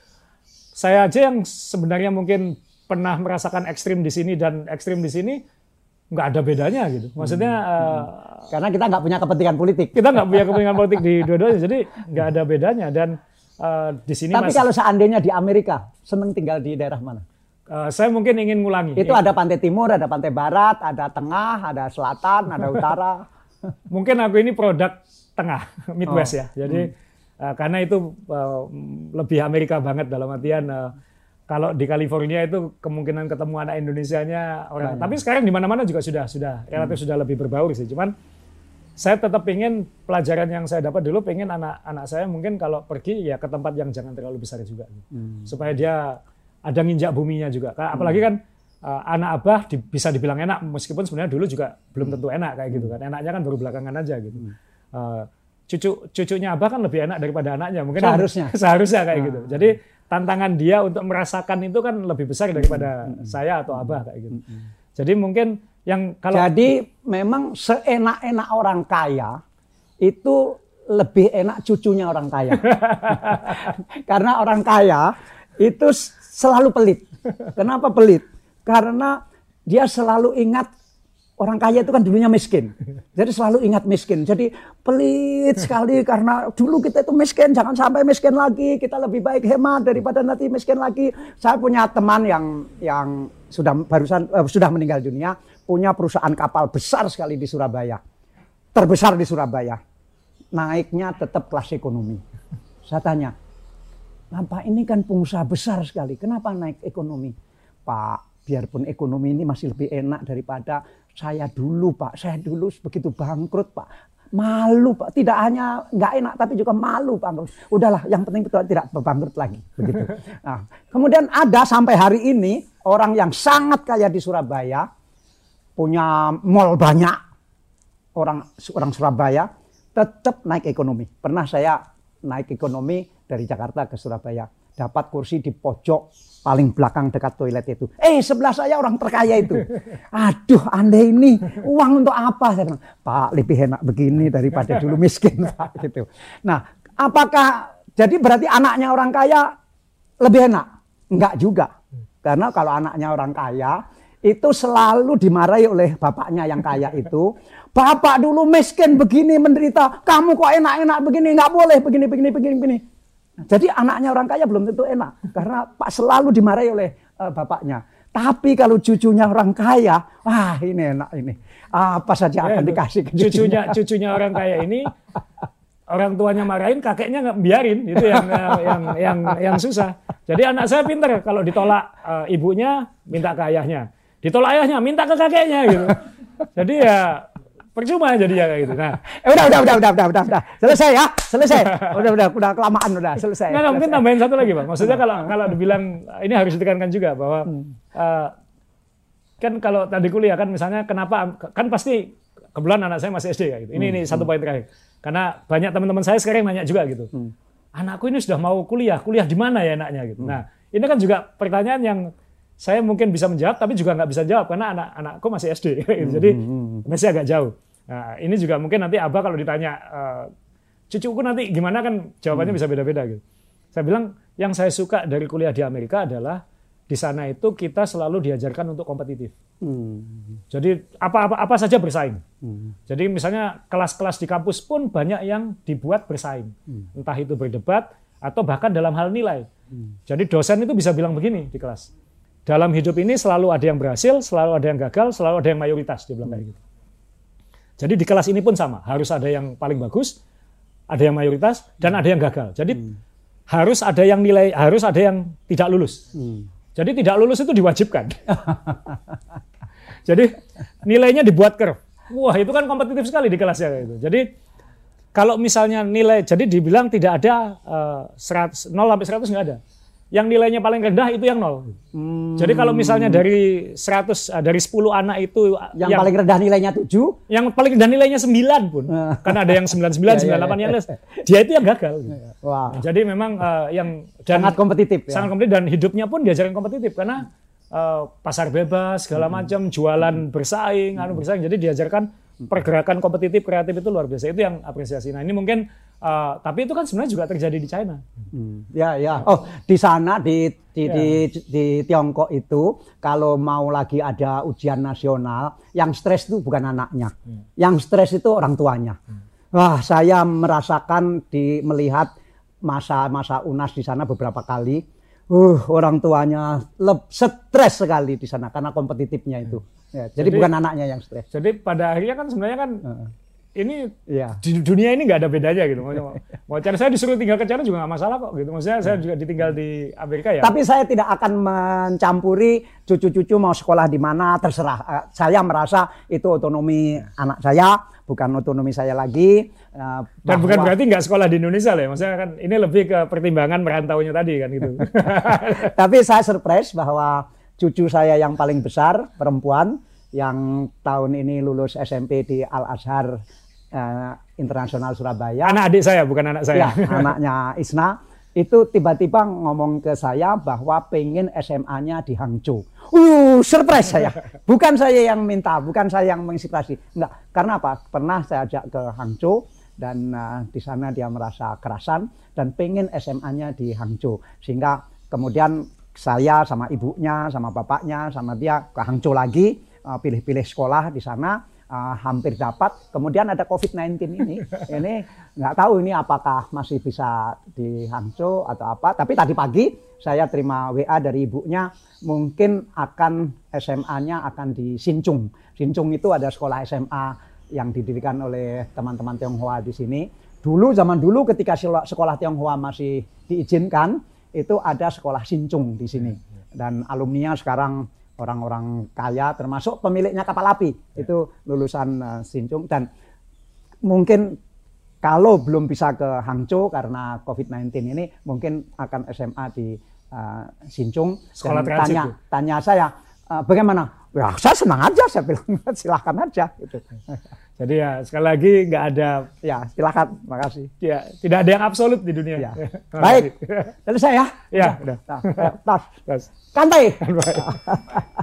Saya aja yang sebenarnya mungkin pernah merasakan ekstrim di sini dan ekstrim di sini nggak ada bedanya gitu. Maksudnya hmm. uh, karena kita nggak punya kepentingan politik. Kita nggak punya kepentingan politik di dua-duanya, jadi nggak ada bedanya. Dan uh, di sini. Tapi masih, kalau seandainya di Amerika, seneng tinggal di daerah mana? Uh, saya mungkin ingin ngulangi. Itu ada pantai timur, ada pantai barat, ada tengah, ada selatan, ada utara. Mungkin aku ini produk tengah, Midwest oh. ya. Jadi hmm. uh, karena itu uh, lebih Amerika banget dalam artian uh, kalau di California itu kemungkinan ketemu anak Indonesianya orang. Nah, tapi ya. Sekarang di mana-mana juga sudah sudah relatif hmm. sudah lebih berbaur sih. Cuman saya tetap ingin pelajaran yang saya dapat dulu, pengen anak-anak saya mungkin kalau pergi ya ke tempat yang jangan terlalu besar juga, hmm. supaya dia ada nginjak buminya juga. Apalagi kan uh, anak abah di, bisa dibilang enak, meskipun sebenarnya dulu juga belum tentu enak kayak gitu kan. Enaknya kan baru belakangan aja gitu. Uh, cucu cucunya abah kan lebih enak daripada anaknya mungkin. Seharusnya. Kan, seharusnya kayak nah. gitu. Jadi tantangan dia untuk merasakan itu kan lebih besar daripada hmm. saya atau abah kayak gitu. Hmm. Jadi mungkin yang kalau jadi memang seenak-enak orang kaya itu lebih enak cucunya orang kaya. Karena orang kaya itu selalu pelit. Kenapa pelit? Karena dia selalu ingat orang kaya itu kan dulunya miskin. Jadi selalu ingat miskin. Jadi pelit sekali karena dulu kita itu miskin, jangan sampai miskin lagi. Kita lebih baik hemat daripada nanti miskin lagi. Saya punya teman yang yang sudah barusan uh, sudah meninggal dunia, punya perusahaan kapal besar sekali di Surabaya. Terbesar di Surabaya. Naiknya tetap kelas ekonomi. Saya tanya, Bapak ini kan pengusaha besar sekali, kenapa naik ekonomi? Pak, biarpun ekonomi ini masih lebih enak daripada saya dulu, Pak. Saya dulu begitu bangkrut, Pak. Malu, Pak. Tidak hanya nggak enak, tapi juga malu, Pak. Udahlah, yang penting betul tidak bangkrut lagi. Begitu. Nah, kemudian ada sampai hari ini orang yang sangat kaya di Surabaya, punya mall banyak, orang orang Surabaya tetap naik ekonomi. Pernah saya naik ekonomi dari Jakarta ke Surabaya, dapat kursi di pojok paling belakang dekat toilet itu. Eh, sebelah saya orang terkaya itu. Aduh, Anda ini uang untuk apa? Saya bilang, Pak, lebih enak begini daripada dulu miskin, Pak. Gitu. Nah, apakah jadi berarti anaknya orang kaya lebih enak? Enggak juga. Karena kalau anaknya orang kaya itu selalu dimarahi oleh bapaknya yang kaya itu. Bapak dulu miskin begini menderita, kamu kok enak-enak begini, nggak boleh begini, begini, begini, begini. Jadi anaknya orang kaya belum tentu enak, karena Pak selalu dimarahi oleh uh, bapaknya. Tapi kalau cucunya orang kaya, wah ini enak ini. Apa saja akan ya, dikasih ke cucunya. Cucunya, cucunya orang kaya ini, orang tuanya marahin, kakeknya nggak biarin, itu yang yang yang yang susah. Jadi anak saya pinter, kalau ditolak uh, ibunya, minta ke ayahnya. Ditolak ayahnya, minta ke kakeknya gitu. Jadi ya percuma jadinya kayak gitu. Nah, eh, udah, udah, udah, udah, udah, udah, udah, selesai ya, selesai. Udah, udah, udah kelamaan udah, selesai. Nah, mungkin tambahin satu lagi, Bang. Maksudnya kalau kalau dibilang ini harus ditekankan juga bahwa hmm. uh, kan kalau tadi kuliah kan misalnya kenapa kan pasti kebetulan anak saya masih S D kayak gitu. Ini hmm. ini satu poin terakhir. Karena banyak teman-teman saya sekarang nanya juga gitu. Hmm. Anakku ini sudah mau kuliah, kuliah di mana ya anaknya gitu. Hmm. Nah, ini kan juga pertanyaan yang saya mungkin bisa menjawab, tapi juga nggak bisa jawab karena anak-anakku masih S D. Gitu. Jadi hmm. masih agak jauh. Nah, ini juga mungkin nanti Abah kalau ditanya uh, cucuku nanti gimana kan jawabannya hmm. bisa beda-beda gitu. Saya bilang yang saya suka dari kuliah di Amerika adalah di sana itu kita selalu diajarkan untuk kompetitif. Hmm. Jadi apa-apa apa saja bersaing. Hmm. Jadi misalnya kelas-kelas di kampus pun banyak yang dibuat bersaing. Hmm. Entah itu berdebat atau bahkan dalam hal nilai. Hmm. Jadi dosen itu bisa bilang begini di kelas. Dalam hidup ini selalu ada yang berhasil, selalu ada yang gagal, selalu ada yang mayoritas, dia bilang kayak gitu. Jadi di kelas ini pun sama, harus ada yang paling bagus, ada yang mayoritas, dan ada yang gagal. Jadi hmm. harus ada yang nilai, harus ada yang tidak lulus. Hmm. Jadi tidak lulus itu diwajibkan. Jadi nilainya dibuat curve. Wah, itu kan kompetitif sekali di kelasnya gitu. Jadi kalau misalnya nilai, jadi dibilang tidak ada uh, seratus, nol sampai seratus nggak ada. Yang nilainya paling rendah itu yang nol. Hmm. Jadi kalau misalnya dari seratus, dari sepuluh anak itu yang, yang paling rendah nilainya tujuh, yang paling rendah nilainya sembilan pun. Karena ada yang sembilan puluh sembilan, sembilan puluh delapan yang dia itu yang gagal. Wow. Nah, jadi memang uh, yang dan, sangat kompetitif ya. Sangat kompetitif dan hidupnya pun diajarin kompetitif karena uh, pasar bebas segala macam, jualan bersaing, anu bersaing. Jadi diajarkan pergerakan kompetitif, kreatif itu luar biasa. Itu yang apresiasi. Nah, ini mungkin uh, tapi itu kan sebenarnya juga terjadi di China. Hmm. Ya, ya. Oh, di sana di di, ya. di di Tiongkok itu kalau mau lagi ada ujian nasional, yang stres itu bukan anaknya. Hmm. Yang stres itu orang tuanya. Hmm. Wah, saya merasakan di melihat masa-masa U N A S di sana beberapa kali. Uh, orang tuanya stres sekali di sana karena kompetitifnya itu. Ya, jadi, jadi bukan anaknya yang stres. Jadi pada akhirnya kan sebenarnya kan uh, ini ya. Di dunia ini nggak ada bedanya gitu. Mau, mau cari saya disuruh tinggal ke China juga nggak masalah kok gitu. Maksudnya saya juga ditinggal di Amerika ya. Tapi saya tidak akan mencampuri cucu-cucu mau sekolah di mana terserah. Uh, saya merasa itu otonomi anak saya, bukan otonomi saya lagi. Uh, Dan bahwa, bukan berarti nggak sekolah di Indonesia lah ya. Maksudnya kan ini lebih ke pertimbangan merantaunya tadi kan gitu. Tapi saya surprise bahwa cucu saya yang paling besar, perempuan, yang tahun ini lulus S M P di Al-Azhar uh, Internasional Surabaya. Anak adik saya, bukan anak saya. Ya, anaknya Isna. Itu tiba-tiba ngomong ke saya bahwa pengen S M A-nya di Hangzhou. Uh, surprise saya. Bukan saya yang minta, bukan saya yang menginspirasi. Enggak, karena apa? Pernah saya ajak ke Hangzhou dan uh, di sana dia merasa kerasan dan pengen S M A-nya di Hangzhou. Sehingga kemudian saya sama ibunya, sama bapaknya, sama dia ke Hangzhou lagi, uh, pilih-pilih sekolah di sana, uh, hampir dapat. Kemudian ada covid sembilan belas ini, ini nggak tahu ini apakah masih bisa di Hangzhou atau apa. Tapi tadi pagi saya terima W A dari ibunya, mungkin akan S M A-nya akan di Hsinchu. Hsinchu itu ada sekolah S M A yang didirikan oleh teman-teman Tionghoa di sini. Dulu, zaman dulu ketika sekolah Tionghoa masih diizinkan, itu ada sekolah Hsinchu di sini dan alumninya sekarang orang-orang kaya termasuk pemiliknya kapal api itu lulusan uh, Hsinchu dan mungkin kalau belum bisa ke Hangzhou karena covid sembilan belas ini mungkin akan S M A di uh, Hsinchu. Sekolah dan tanya itu. tanya saya uh, bagaimana? Ya saya senang aja, saya bilang silahkan aja gitu. Jadi ya sekali lagi nggak ada ya silakan, makasih. Ya tidak ada yang absolut di dunia. Ya. Baik, selesai ya. Ya, udah. Nah, tas, tas. Kantai.